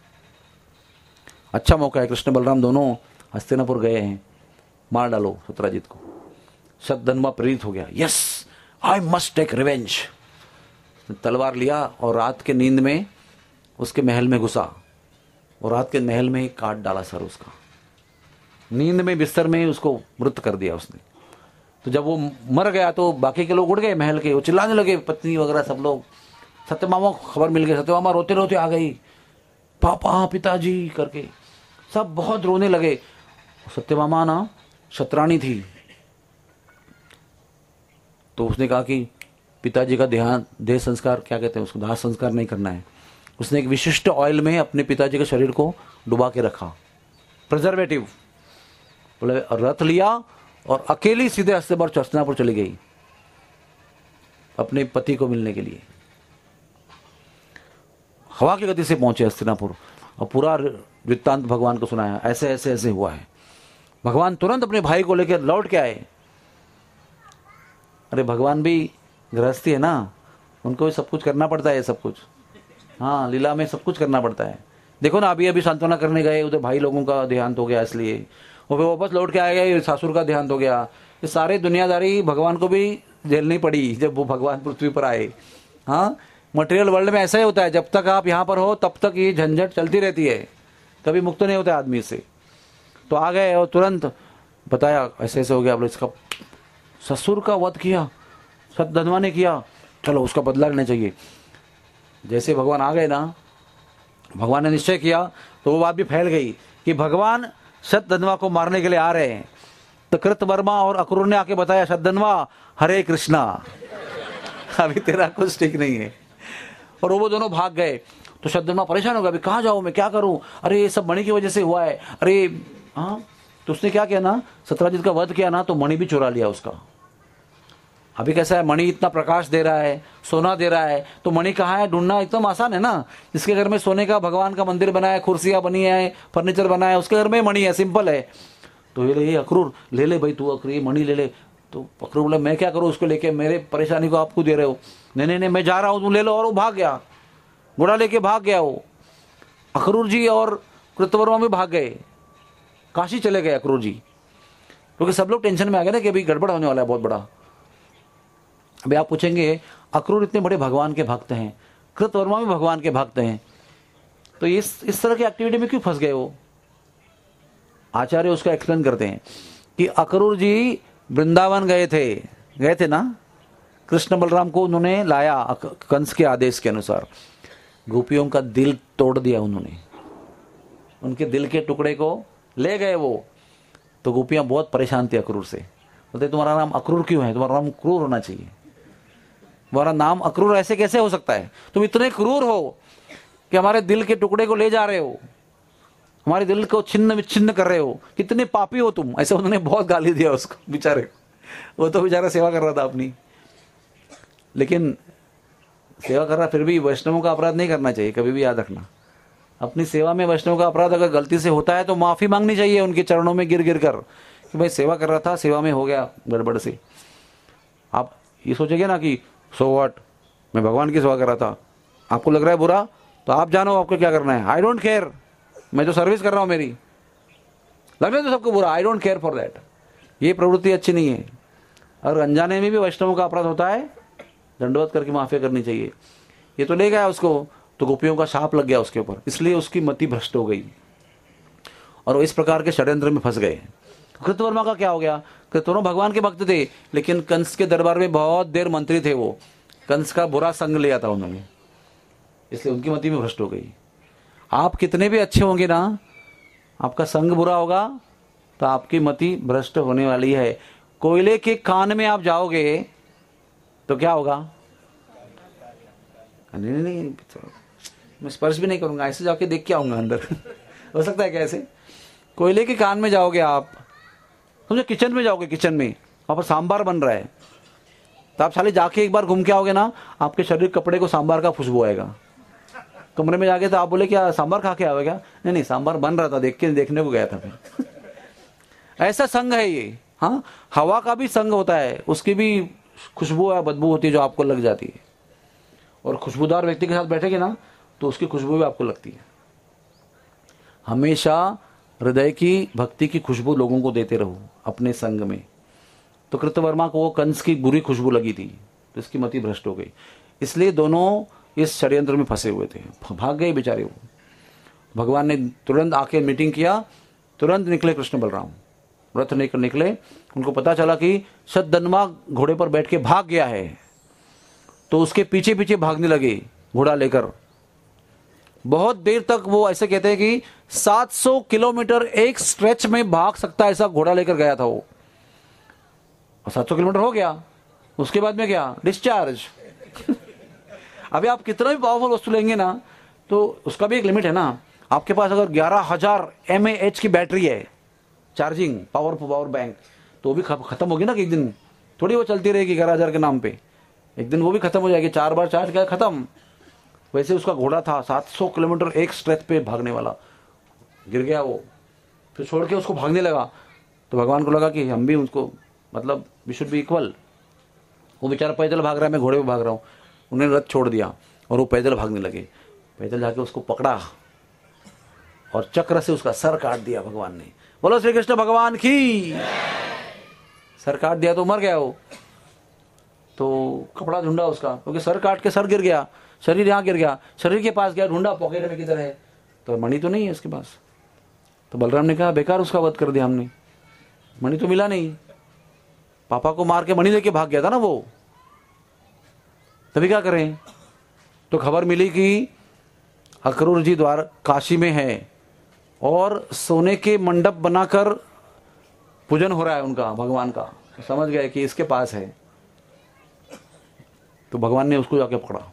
Speaker 1: अच्छा मौका है, कृष्ण बलराम दोनों हस्तिनापुर गए हैं, मार डालो सत्यराजीत को। शतधन्वा प्रेरित हो गया, yes I must take revenge. तलवार लिया और रात के नींद में उसके महल में घुसा और रात के महल में काट डाला सर उसका, नींद में बिस्तर में उसको मृत कर दिया उसने। तो जब वो मर गया तो बाकी के लोग उड़ गए महल के, वो चिल्लाने लगे, पत्नी वगैरह सब लोग। सत्यभामा को खबर मिल गई, सत्यभामा रोते रोते आ गई, पापा पिताजी करके सब बहुत रोने लगे। सत्यभामा ना शतरानी थी, तो उसने कहा कि पिताजी का देह संस्कार, क्या कहते हैं उसको, दाह संस्कार नहीं करना है। उसने एक विशिष्ट ऑयल में अपने पिताजी के शरीर को डुबा के रखा, प्रिजर्वेटिव। बोले रथ लिया और अकेली सीधे हस्तिनापुर चली गई अपने पति को मिलने के लिए। हवा की गति से पहुंचे हस्तिनापुर और पूरा वृत्तांत भगवान को सुनाया, ऐसे ऐसे ऐसे हुआ है। भगवान तुरंत अपने भाई को लेकर लौट के आए। अरे भगवान भी गृहस्थी है ना, उनको भी सब कुछ करना पड़ता है, सब कुछ। हाँ, लीला में सब कुछ करना पड़ता है। देखो ना, अभी अभी सांत्वना करने गए, उधर भाई लोगों का देहांत हो गया इसलिए, और फिर वापस लौट के आ गए, सासुर का देहांत हो गया। ये सारे दुनियादारी भगवान को भी झेलनी पड़ी जब वो भगवान पृथ्वी पर आए। हाँ, मटेरियल वर्ल्ड में ऐसा ही होता है, जब तक आप यहाँ पर हो तब तक ये झंझट चलती रहती है, कभी मुक्त नहीं होता आदमी से। तो आ गए और तुरंत बताया ऐसे ऐसे हो गया। बोले इसका ससुर का वध किया, सतधनवा ने किया, चलो उसका बदला लेना चाहिए। जैसे भगवान आ गए ना, भगवान ने निश्चय किया तो वो बात भी फैल गई कि भगवान शतधनवा को मारने के लिए आ रहे हैं। तो कृतवर्मा और अक्रूर ने आके बताया, शतधनवा हरे कृष्णा, अभी तेरा कुछ ठीक नहीं है। और वो दोनों भाग गए। तो शतधनवा परेशान हो गया, अभी कहाँ जाऊं मैं, क्या करूं, अरे ये सब मणि की वजह से हुआ है। अरे हाँ, तो उसने क्या किया ना, सत्यजित का वध किया ना, तो मणि भी चुरा लिया उसका। अभी कैसा है, मणि इतना प्रकाश दे रहा है, सोना दे रहा है, तो मणि कहाँ है ढूंढना एकदम आसान है ना। जिसके घर में सोने का भगवान का मंदिर बना है, कुर्सियां बनी है, फर्नीचर बना है, उसके घर में मणि है, सिंपल है। तो ये अक्रूर ले ले भाई, तू अक्रूर ये मणि ले ले। तो अक्रूर बोला मैं क्या करूँ उसको लेके, मेरे परेशानी को आपको दे रहे हो। नहीं नहीं मैं जा रहा हूँ, तुम ले लो। और वो भाग गया, घोड़ा लेके भाग गया वो। अक्रूर जी और कृतवर्मा भी भाग गए, काशी चले गए अक्रूर जी, क्योंकि सब लोग टेंशन में आ गए ना कि अभी गड़बड़ होने वाला है बहुत बड़ा। अभी आप पूछेंगे अक्रूर इतने बड़े भगवान के भक्त हैं, कृतवर्मा भी भगवान के भक्त हैं, तो इस तरह की एक्टिविटी में क्यों फंस गए वो। आचार्य उसका एक्सप्लेन करते हैं कि अक्रूर जी वृंदावन गए थे ना, कृष्ण बलराम को उन्होंने लाया कंस के आदेश के अनुसार। गोपियों का दिल तोड़ दिया उन्होंने, उनके दिल के टुकड़े को ले गए वो। तो गोपियां बहुत परेशान थी अक्रूर से, बोलते तुम्हारा नाम अक्रूर क्यों है, तुम्हारा नाम क्रूर होना चाहिए। तुम्हारा नाम अक्रूर ऐसे कैसे हो सकता है, तुम इतने क्रूर हो कि हमारे दिल के टुकड़े को ले जा रहे हो, हमारे दिल को छिन्न विच्छिन्न कर रहे हो, कितने पापी हो तुम। ऐसे उन्होंने बहुत गाली दिया उसको बेचारे। वो तो बेचारा सेवा कर रहा था अपनी, लेकिन सेवा कर रहा, फिर भी वैष्णवों का अपराध नहीं करना चाहिए, कभी भी याद रखना। अपनी सेवा में वैष्णव का अपराध अगर गलती से होता है तो माफी मांगनी चाहिए उनके चरणों में गिर गिर कर कि भाई सेवा कर रहा था, सेवा में हो गया गड़बड़ से। आप ये सोचेंगे ना कि सो व्हाट, मैं भगवान की सेवा कर रहा था, आपको लग रहा है बुरा, तो आप जानो आपको क्या करना है। आई डोंट केयर, मैं तो सर्विस कर रहा हूं मेरी, लगने तो सबको बुरा, I don't care for that. ये प्रवृत्ति अच्छी नहीं है। और अनजाने में भी वैष्णवों का अपराध होता है, दंडवत करके माफी करनी चाहिए। ये तो ले गया उसको, तो गोपियों का शाप लग गया उसके ऊपर, इसलिए उसकी मति भ्रष्ट हो गई और वो इस प्रकार के षड्यंत्र में फंस गए। कृतवर्मा का क्या हो गया, कृतवर्मा भगवान के भक्त थे, लेकिन कंस के दरबार में बहुत देर मंत्री थे वो, कंस का बुरा संग लिया था उन्होंने, इसलिए उनकी मति में भ्रष्ट हो गई। आप कितने भी अच्छे होंगे ना, आपका संग बुरा होगा तो आपकी मति भ्रष्ट होने वाली है। कोयले के कान में आप जाओगे तो क्या होगा, नहीं नहीं नहीं मैं स्पर्श भी नहीं करूंगा, ऐसे जाके देख के आऊंगा अंदर हो सकता है कैसे। कोयले के कान में जाओगे आप, समझो किचन में जाओगे, किचन में वहां पर सांबार बन रहा है, तो आप साले जाके एक बार घूम के आओगे ना, आपके शरीर कपड़े को सांबार का खुशबू आएगा। कमरे में जाके तो आप बोले क्या सांबार खा के आओगे क्या, नहीं नहीं सांबार बन रहा था, देखने को गया था फिर ऐसा संग है ये। हाँ, हवा का भी संग होता है, उसकी भी खुशबू या बदबू होती है जो आपको लग जाती है, और खुशबूदार व्यक्ति के साथ बैठेगे ना तो उसकी खुशबू भी आपको लगती है। हमेशा हृदय की भक्ति की खुशबू लोगों को देते रहो अपने संग में। तो कृतवर्मा को वो कंस की बुरी खुशबू लगी थी, तो इसकी मति भ्रष्ट हो गई, इसलिए दोनों इस षड्यंत्र में फंसे हुए थे, भाग गए बेचारे वो। भगवान ने तुरंत आके मीटिंग किया, तुरंत निकले कृष्ण बलराम, रथ लेकर निकले। उनको पता चला कि शतधनवा घोड़े पर बैठ के भाग गया है, तो उसके पीछे पीछे भागने लगे घोड़ा लेकर। बहुत देर तक, वो ऐसे कहते हैं कि 700 किलोमीटर एक स्ट्रेच में भाग सकता है, ऐसा घोड़ा लेकर गया था वो। और 700 किलोमीटर हो गया, उसके बाद में क्या, डिस्चार्ज। अभी आप कितना भी पावरफुल वस्तु लेंगे ना तो उसका भी एक लिमिट है ना। आपके पास अगर 11,000 mAh की बैटरी है, चार्जिंग पावर बैंक, तो भी खत्म होगी ना कि एक दिन थोड़ी वो चलती रहेगी 11,000 के नाम पे, एक दिन वो भी खत्म हो जाएगी। 4 बार चार्ज किया खत्म। वैसे उसका घोड़ा था 700 किलोमीटर एक स्ट्रेच पे भागने वाला, गिर गया वो, फिर छोड़ के उसको भागने लगा। तो भगवान को लगा कि हम भी उसको, मतलब वी शुड बी इक्वल। वो बेचारा पैदल भाग रहा है, मैं घोड़े पे भाग रहा हूँ। उन्होंने रथ छोड़ दिया और वो पैदल भागने लगे। पैदल जाके उसको पकड़ा और चक्र से उसका सर काट दिया भगवान ने। बोलो श्री कृष्ण भगवान की। सर काट दिया तो मर गया वो। तो कपड़ा ढूंढा उसका, क्योंकि सर काट के सर गिर गया, शरीर यहाँ गिर गया। शरीर के पास गया, ढूंढा पॉकेट में किधर है, तो मणि तो नहीं है उसके पास। तो बलराम ने कहा बेकार उसका वध कर दिया हमने, मणि तो मिला नहीं। पापा को मार के मणि लेके भाग गया था ना वो, तभी क्या करें। तो खबर मिली कि अक्रूर जी द्वार काशी में है और सोने के मंडप बनाकर पूजन हो रहा है उनका, भगवान का। समझ गए कि इसके पास है। तो भगवान ने उसको जाके पकड़ा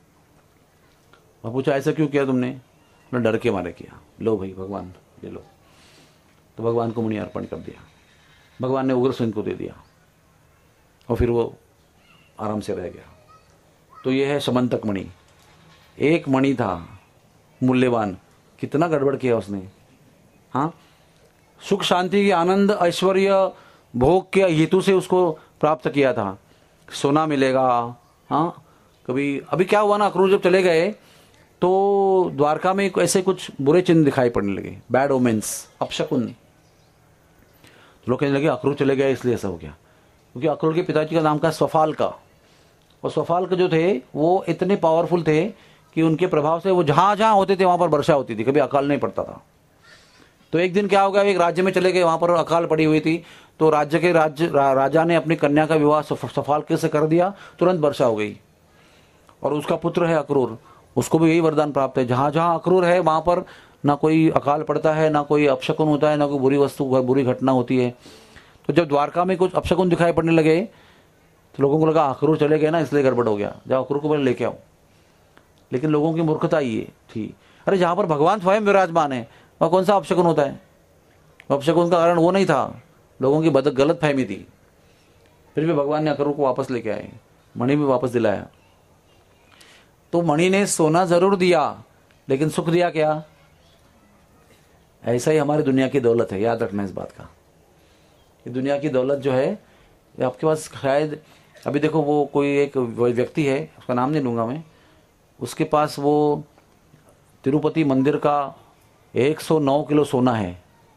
Speaker 1: और पूछा ऐसा क्यों किया तुमने? मैं डर के मारे किया। लो भाई भगवान ये लो। तो भगवान को मणि अर्पण कर दिया। भगवान ने उग्रसेन को दे दिया और फिर वो आराम से रह गया। तो ये है समंतक मणि। एक मणि था मूल्यवान, कितना गड़बड़ किया उसने। हाँ, सुख शांति की आनंद ऐश्वर्य भोग के हेतु से उसको प्राप्त किया था। सोना मिलेगा। हाँ, कभी अभी क्या हुआ ना, अक्रूर जब चले गए तो द्वारका में ऐसे कुछ बुरे चिन्ह दिखाई पड़ने लगे, बैड ओमेंस, अपशकुन। लोग कहने लगे अक्रूर चले गए इसलिए ऐसा हो गया, क्योंकि अक्रूर के पिताजी का नाम था स्वफाल का। और स्वफाल के जो थे वो इतने पावरफुल थे कि उनके प्रभाव से वो जहां जहां होते थे वहां पर वर्षा होती थी, कभी अकाल नहीं पड़ता था। तो एक दिन क्या हो गया, एक राज्य में चले गए, वहां पर अकाल पड़ी हुई थी। तो राज्य के राजा ने अपनी कन्या का विवाह स्वफाल से कर दिया, तुरंत वर्षा हो गई। और उसका पुत्र है अक्रूर, उसको भी यही वरदान प्राप्त है, जहां जहां अक्रूर है वहां पर ना कोई अकाल पड़ता है, ना कोई अपशकुन होता है, ना कोई बुरी वस्तु बुरी घटना होती है। तो जब द्वारका में कुछ अपशकुन दिखाई पड़ने लगे तो लोगों को लगा अक्रूर चले गए ना इसलिए गड़बड़ हो गया, जाओ अक्रूर को पहले लेके आओ। लेकिन लोगों की मूर्खता ये थी, अरे जहां पर भगवान स्वयं विराजमान है वह कौन सा अपशकुन होता है? अपशकुन का कारण वो नहीं था, लोगों की गलत फहमी थी। फिर भी भगवान ने अक्रूर को वापस लेके आए, मणि भी वापस दिलाया। तो मणि ने सोना जरूर दिया लेकिन सुख दिया क्या? ऐसा ही हमारी दुनिया की दौलत है, याद रखना इस बात का। ये दुनिया की दौलत जो है ये आपके पास शायद, अभी देखो वो कोई एक व्यक्ति है, उसका नाम नहीं लूंगा मैं, उसके पास वो तिरुपति मंदिर का 109 किलो सोना है,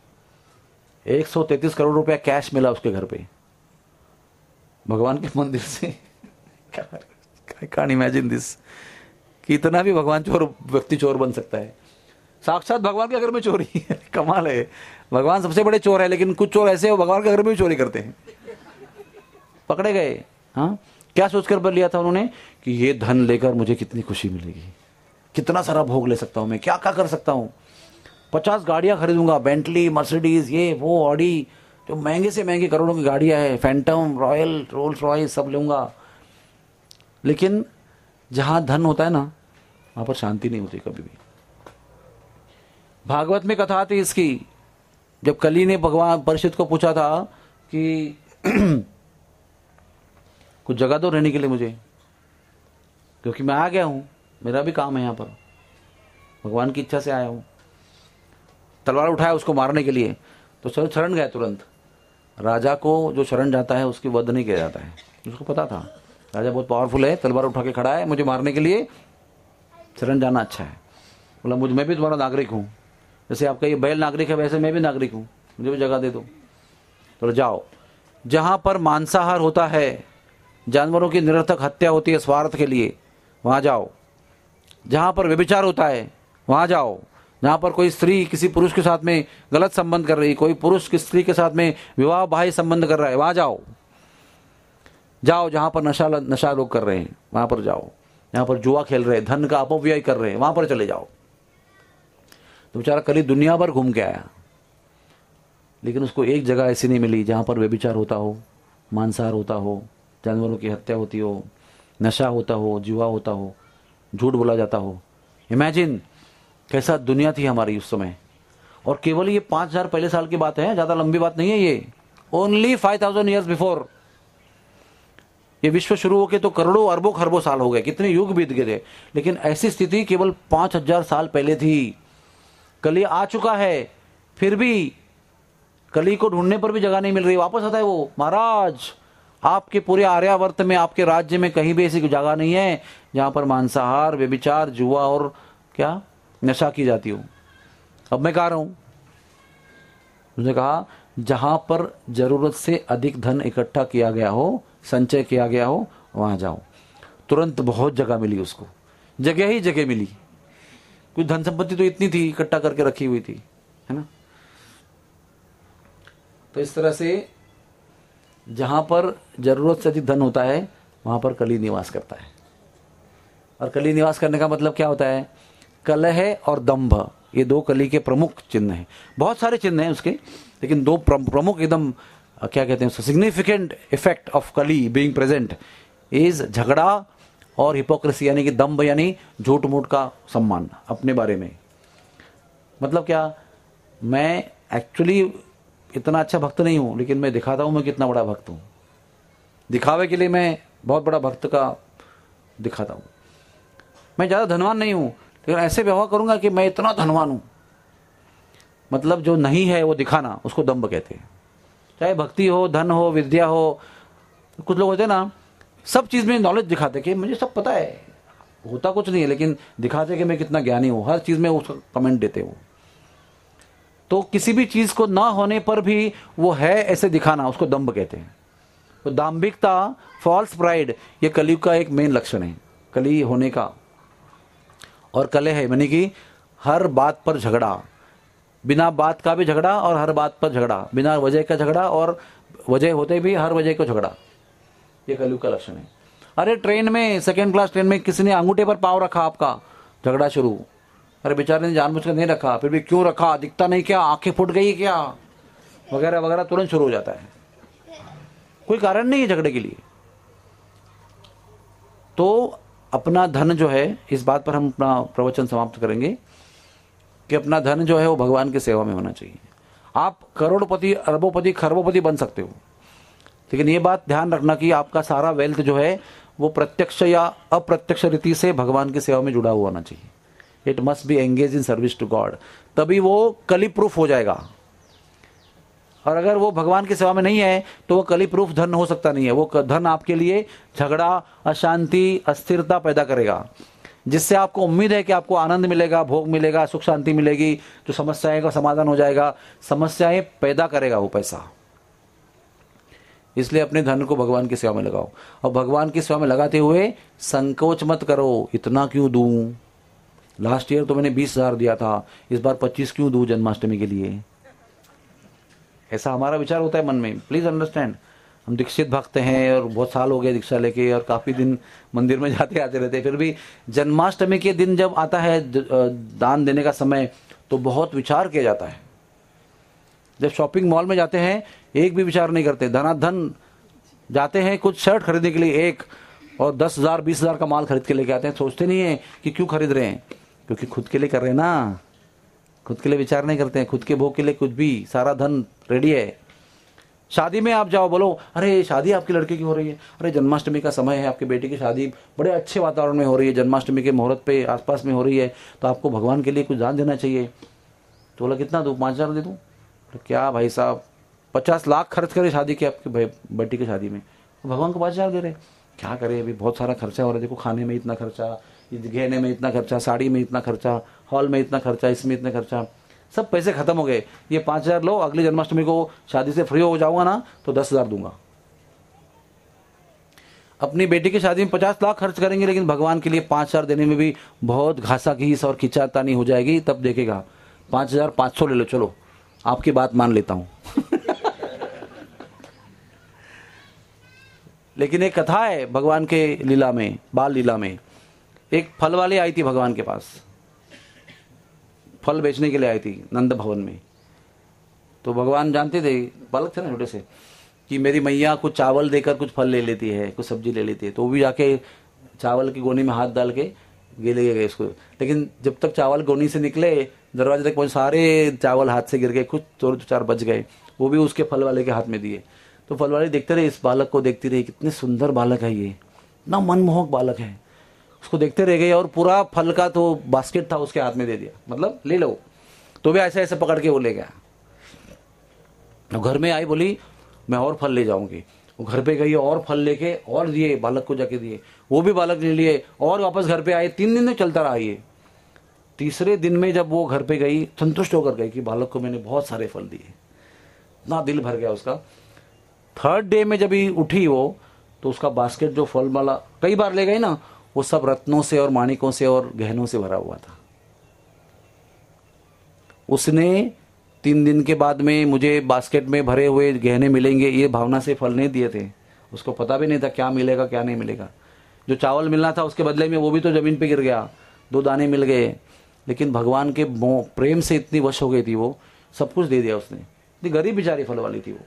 Speaker 1: 133 करोड़ रुपया कैश मिला उसके घर पे भगवान के मंदिर से। कैन इमेजिन दिस कि इतना भी भगवान व्यक्ति चोर बन सकता है। साक्षात भगवान के घर में चोरी है। कमाल है, भगवान सबसे बड़े चोर है, लेकिन कुछ चोर ऐसे हो भगवान के घर में भी चोरी करते हैं। पकड़े गए। हाँ, क्या सोचकर लिया था उन्होंने कि ये धन लेकर मुझे कितनी खुशी मिलेगी, कितना सारा भोग ले सकता हूं मैं, क्या क्या कर सकता हूं, 50 गाड़ियां खरीदूंगा, बेंटली, मर्सिडीज, ये वो, ऑडी, जो महंगे से महंगी करोड़ों की गाड़ियां हैं, फैंटम, रॉयल, रोल्स रॉयस सब लूंगा। लेकिन जहां धन होता है ना वहां पर शांति नहीं होती कभी भी। भागवत में कथा थी इसकी, जब कली ने भगवान परीक्षित को पूछा था कि कुछ जगह दो रहने के लिए मुझे, क्योंकि मैं आ गया हूं, मेरा भी काम है यहाँ पर, भगवान की इच्छा से आया हूं। तलवार उठाया उसको मारने के लिए, तो शरण गया तुरंत। राजा को जो शरण जाता है उसकी वध नहीं किया जाता है, उसको पता था राजा बहुत पावरफुल है, तलवार उठा के खड़ा है, मुझे मारने के लिए शरण जाना अच्छा है। बोला मैं भी तुम्हारा नागरिक हूँ, जैसे आपका ये बैल नागरिक है वैसे मैं भी नागरिक हूँ, मुझे भी जगह दे दो। तो जाओ, जहां पर मांसाहार होता है, जानवरों की निरर्थक हत्या होती है स्वार्थ के लिए, वहां जाओ। जहां पर व्यभिचार होता है वहां जाओ। जहां पर कोई स्त्री किसी पुरुष के साथ में गलत संबंध कर रही, कोई पुरुष किसी स्त्री के साथ में विवाह बाह्य संबंध कर रहा है, वहां जाओ। जाओ जहां पर नशा लोग कर रहे हैं वहां पर जाओ। जहां पर जुआ खेल रहे, धन का अपव्यय कर रहे हैं, वहां पर चले जाओ। तो बेचारा कल दुनिया भर घूम के आया, लेकिन उसको एक जगह ऐसी नहीं मिली जहां पर व्यभिचार होता हो, मांसाहार होता हो, जानवरों की हत्या होती हो, नशा होता हो, जुआ होता हो, झूठ बोला जाता हो। इमेजिन कैसा दुनिया थी हमारी उस समय। और केवल ये 5000 पहले साल की बात है, ज्यादा लंबी बात नहीं है ये। ओनली 5000 ईयर्स बिफोर ये विश्व शुरू होके तो करोड़ों अरबों खरबों साल हो गए, कितने युग बीत गए थे। लेकिन ऐसी स्थिति केवल 5000 साल पहले थी। कली आ चुका है, फिर भी कली को ढूंढने पर भी जगह नहीं मिल रही। वापस आता है वो, महाराज आपके पूरे आर्यावर्त में, आपके राज्य में कहीं भी ऐसी जगह नहीं है जहां पर मांसाहार, व्यभिचार, जुआ और क्या नशा की जाती हो। अब मैं कह रहा हूं, उसने कहा जहां पर जरूरत से अधिक धन इकट्ठा किया गया हो, संचय किया गया हो, वहां जाओ। तुरंत बहुत जगह मिली उसको, जगह ही जगह मिली। कुछ धन संपत्ति तो इतनी थी, इकट्ठा करके रखी हुई थी, है ना। तो इस तरह से जहां पर जरूरत से अधिक धन होता है वहां पर कली निवास करता है। और कली निवास करने का मतलब क्या होता है? कलह और दंभ, ये दो कली के प्रमुख चिन्ह हैं। बहुत सारे चिन्ह हैं उसके, लेकिन दो प्रमुख एकदम क्या कहते हैं, significant effect of Kali being present is झगड़ा और हिपोक्रेसी, यानी कि दंभ यानी झूठ मूठ का सम्मान अपने बारे में। मतलब क्या, मैं एक्चुअली इतना अच्छा भक्त नहीं हूं, लेकिन मैं दिखाता हूं मैं कितना बड़ा भक्त हूं। दिखावे के लिए मैं बहुत बड़ा भक्त का दिखाता हूं। मैं ज्यादा धनवान नहीं हूं, लेकिन ऐसे व्यवहार करूंगा कि मैं इतना धनवान हूं। मतलब जो नहीं है वो दिखाना, उसको दंभ कहते हैं। चाहे भक्ति हो, धन हो, विद्या हो। कुछ लोग होते हैं ना, सब चीज में नॉलेज दिखाते कि मुझे सब पता है, होता कुछ नहीं है, लेकिन दिखाते कि मैं कितना ज्ञानी हूं। हर चीज में उसका कमेंट देते हो। तो किसी भी चीज को ना होने पर भी वो है ऐसे दिखाना, उसको दंभ कहते हैं। तो दाम्भिकता, फॉल्स प्राइड, ये कलयुग का एक मेन लक्षण है, कली होने का। और कलह है यानी कि हर बात पर झगड़ा, बिना बात का भी झगड़ा और हर बात पर झगड़ा, बिना वजह का झगड़ा और वजह होते भी हर वजह को झगड़ा, ये कलयुग का लक्षण है। अरे ट्रेन में, सेकंड क्लास ट्रेन में किसी ने अंगूठे पर पाँव रखा आपका, झगड़ा शुरू। अरे बेचारे ने जानबूझकर नहीं रखा, फिर भी क्यों रखा, दिखता नहीं क्या, आंखें फूट गई क्या, वगैरह वगैरह, तुरंत शुरू हो जाता है। कोई कारण नहीं है झगड़े के लिए। तो अपना धन जो है, इस बात पर हम अपना प्रवचन समाप्त करेंगे कि अपना धन जो है वो भगवान की सेवा में होना चाहिए। आप करोड़पति, अरबोपति, खरबोपति बन सकते हो, लेकिन ये बात ध्यान रखना कि आपका सारा वेल्थ जो है वो प्रत्यक्ष या अप्रत्यक्ष रीति से भगवान की सेवा में जुड़ा हुआ होना चाहिए। It must be engage in service to God, तभी वो कली प्रूफ हो जाएगा। और अगर वो भगवान की सेवा में नहीं है तो वो कली प्रूफ धन हो सकता नहीं है। वो धन आपके लिए झगड़ा, अशांति, अस्थिरता पैदा करेगा, जिससे आपको उम्मीद है कि आपको आनंद मिलेगा, भोग मिलेगा, सुख शांति मिलेगी, जो समस्याएं का समाधान हो जाएगा। समस्याएं पैदा करेगा वो पैसा। इसलिए अपने धन को भगवान की सेवा में लगाओ, और भगवान की सेवा में लगाते हुए संकोच मत करो, इतना क्यों दूं, लास्ट ईयर तो मैंने 20,000 दिया था, इस बार 25 क्यों दूं जन्माष्टमी के लिए। ऐसा हमारा विचार होता है मन में। प्लीज अंडरस्टैंड, हम दीक्षित भक्त हैं और बहुत साल हो गए दीक्षा लेके और काफी दिन मंदिर में जाते आते रहते हैं, फिर भी जन्माष्टमी के दिन जब आता है दान देने का समय, तो बहुत विचार किया जाता है। जब शॉपिंग मॉल में जाते हैं एक भी विचार नहीं करते, धनाधन जाते हैं कुछ शर्ट खरीदने के लिए एक, और 10,000 20,000 का माल खरीद के लेके आते हैं। सोचते नहीं है कि क्यों खरीद रहे हैं, क्योंकि खुद के लिए कर रहे हैं ना, खुद के लिए विचार नहीं करते हैं, खुद के भोग के लिए कुछ भी, सारा धन रेडी है। शादी में आप जाओ, बोलो अरे शादी आपकी लड़के की हो रही है, अरे जन्माष्टमी का समय है, आपकी बेटी की शादी बड़े अच्छे वातावरण में हो रही है, जन्माष्टमी के मुहूर्त पे आसपास में हो रही है, तो आपको भगवान के लिए कुछ दान देना चाहिए। तो बोला कितना दूं, 5,000 दे दूं। तो क्या भाई साहब 50 लाख खर्च करे शादी की, आपकी बेटी की शादी में, भगवान को 5,000 दे रहे, क्या करे, अभी बहुत सारा खर्चा हो रहा है, देखो खाने में इतना खर्चा, गहने में इतना खर्चा, साड़ी में इतना खर्चा, हॉल में इतना खर्चा, इसमें इतना खर्चा, सब पैसे खत्म हो गए। ये 5,000 लो, अगली जन्माष्टमी को शादी से फ्री हो जाऊंगा ना तो 10,000 दूंगा। अपनी बेटी की शादी में 50 लाख खर्च करेंगे, लेकिन भगवान के लिए 5,000 देने में भी बहुत घासा घीस और खिंचातानी हो जाएगी। तब देखेगा 5,500 ले लो, चलो आपकी बात मान लेता हूं। लेकिन एक कथा है भगवान के लीला में, बाल लीला में, एक फल वाली आई थी भगवान के पास, फल बेचने के लिए आई थी नंद भवन में। तो भगवान जानते थे, बालक थे ना छोटे से, कि मेरी मैया कुछ चावल देकर कुछ फल ले लेती है, कुछ सब्जी ले लेती है, तो वो भी जाके चावल की गोनी में हाथ डाल के गिर गए इसको। लेकिन जब तक चावल गोनी से निकले, दरवाजे तक पहुंचे, सारे चावल हाथ से गिर गए, कुछ दो चार बच गए, वो भी उसके फल वाले के हाथ में दिए। तो फल वाले देखते रहे, इस बालक को देखती रही, कितने सुंदर बालक है ये, ना मनमोहक बालक है। उसको देखते रह गए और पूरा फल का तो बास्केट था उसके हाथ में दे दिया, मतलब ले लो। तो भी ऐसे ऐसे पकड़ के वो ले गया। घर में आई, बोली मैं और फल ले जाऊंगी। वो घर पे गई और फल लेके और दिए, बालक को जाके दिए, वो भी बालक ले लिए और वापस घर पे आए। 3 दिन में चलता रहा ये। तीसरे दिन में जब वो घर पे गई, संतुष्ट होकर गई कि बालक को मैंने बहुत सारे फल दिए, इतना दिल भर गया उसका। 3rd डे में जब ही उठी वो, तो उसका बास्केट जो फल वाला कई बार ले गई ना, वो सब रत्नों से और माणिकों से और गहनों से भरा हुआ था। उसने 3 दिन के बाद में मुझे बास्केट में भरे हुए गहने मिलेंगे ये भावना से फल नहीं दिए थे। उसको पता भी नहीं था क्या मिलेगा क्या नहीं मिलेगा। जो चावल मिलना था उसके बदले में वो भी तो जमीन पे गिर गया, 2 दाने मिल गए। लेकिन भगवान के प्रेम से इतनी वश हो गई थी वो, सब कुछ दे दिया उसने। इतनी गरीब बेचारी फल वाली थी वो।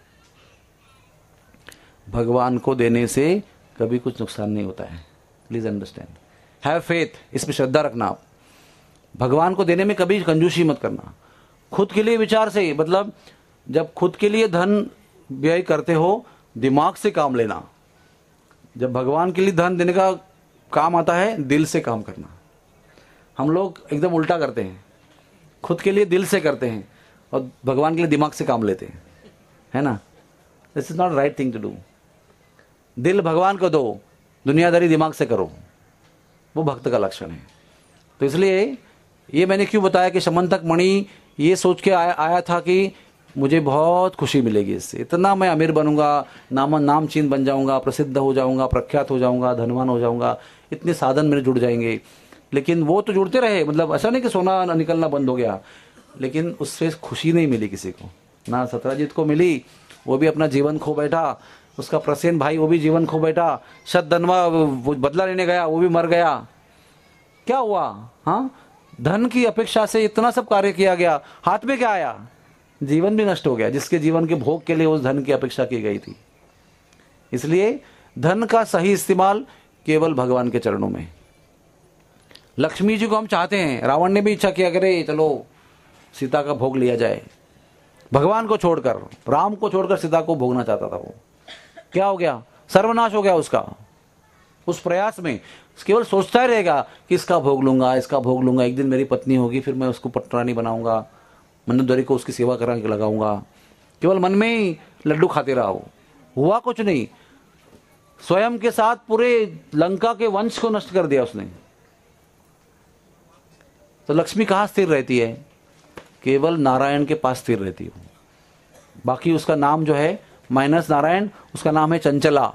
Speaker 1: भगवान को देने से कभी कुछ नुकसान नहीं होता है। प्लीज अंडरस्टैंड, हैव फेथ, इसमें श्रद्धा रखना। आप भगवान को देने में कभी कंजूसी मत करना। खुद के लिए विचार से, मतलब जब खुद के लिए धन व्यय करते हो, दिमाग से काम लेना। जब भगवान के लिए धन देने का काम आता है, दिल से काम करना। हम लोग एकदम उल्टा करते हैं, खुद के लिए दिल से करते हैं और भगवान के लिए दिमाग से काम लेते हैं, है ना। This is not right thing to do. दिल भगवान को दो, दुनियादारी दिमाग से करो, वो भक्त का लक्षण है। तो इसलिए ये मैंने क्यों बताया कि समंतक मणि ये सोच के आया था कि मुझे बहुत खुशी मिलेगी इससे, इतना मैं अमीर बनूंगा, नाम चीन बन जाऊंगा, प्रसिद्ध हो जाऊंगा, प्रख्यात हो जाऊंगा, धनवान हो जाऊंगा, इतने साधन मेरे जुड़ जाएंगे। लेकिन वो तो जुड़ते रहे, मतलब ऐसा नहीं कि सोना निकलना बंद हो गया, लेकिन उससे खुशी नहीं मिली किसी को। ना सत्यजीत को मिली, वो भी अपना जीवन खो बैठा। उसका प्रसेन भाई वो भी जीवन खो बैठा। शतधनवा बदला लेने गया, वो भी मर गया। क्या हुआ? हाँ, धन की अपेक्षा से इतना सब कार्य किया गया, हाथ में क्या आया? जीवन भी नष्ट हो गया, जिसके जीवन के भोग के लिए उस धन की अपेक्षा की गई थी। इसलिए धन का सही इस्तेमाल केवल भगवान के चरणों में। लक्ष्मी जी को हम चाहते हैं, रावण ने भी इच्छा किया करे चलो सीता का भोग लिया जाए, भगवान को छोड़कर, राम को छोड़कर सीता को भोगना चाहता था वो। क्या हो गया? सर्वनाश हो गया उसका। उस प्रयास में केवल सोचता ही रहेगा कि इसका भोग लूंगा, इसका भोग लूंगा, एक दिन मेरी पत्नी होगी, फिर मैं उसको पटरानी बनाऊंगा, मनोदरी को उसकी सेवा करा के लगाऊंगा। केवल मन में ही लड्डू खाते रहा वो, हुआ कुछ नहीं। स्वयं के साथ पूरे लंका के वंश को नष्ट कर दिया उसने। तो लक्ष्मी कहाँ स्थिर रहती है? केवल नारायण के पास स्थिर रहती है। बाकी उसका नाम जो है माइनस नारायण, उसका नाम है चंचला।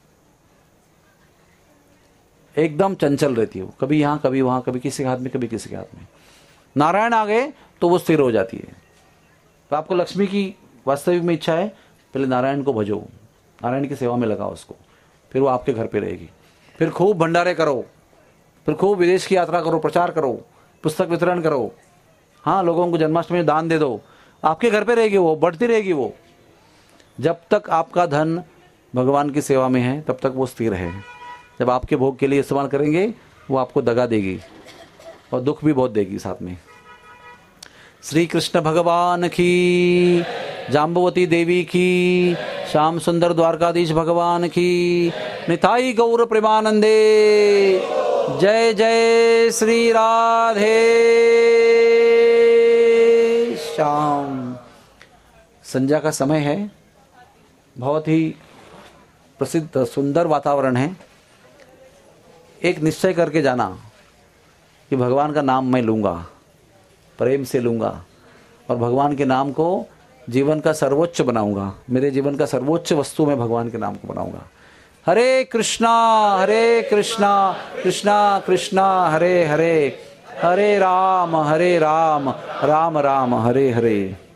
Speaker 1: एकदम चंचल रहती है वो, कभी यहां कभी वहां, कभी किसी के हाथ में कभी किसी के हाथ में। नारायण आ गए तो वो स्थिर हो जाती है। तो आपको लक्ष्मी की वास्तविक में इच्छा है, पहले नारायण को भजो, नारायण की सेवा में लगाओ उसको, फिर वो आपके घर पे रहेगी। फिर खूब भंडारे करो, फिर खूब विदेश की यात्रा करो, प्रचार करो, पुस्तक वितरण करो, हाँ, लोगों को जन्माष्टमी में दान दे दो, आपके घर पे रहेगी वो, बढ़ती रहेगी वो। जब तक आपका धन भगवान की सेवा में है तब तक वो स्थिर है। जब आपके भोग के लिए इस्तेमाल करेंगे वो आपको दगा देगी और दुख भी बहुत देगी साथ में। श्री कृष्ण भगवान की, जाम्बवती देवी की, श्याम सुंदर द्वारकाधीश भगवान की, निताई गौर प्रेमानंदे। जय जय श्री राधे श्याम। संध्या का समय है, बहुत ही प्रसिद्ध सुंदर वातावरण है। एक निश्चय करके जाना कि भगवान का नाम मैं लूंगा, प्रेम से लूंगा, और भगवान के नाम को जीवन का सर्वोच्च बनाऊंगा। मेरे जीवन का सर्वोच्च वस्तु मैं भगवान के नाम को बनाऊंगा। हरे कृष्णा कृष्णा कृष्णा हरे हरे, हरे राम राम राम हरे हरे।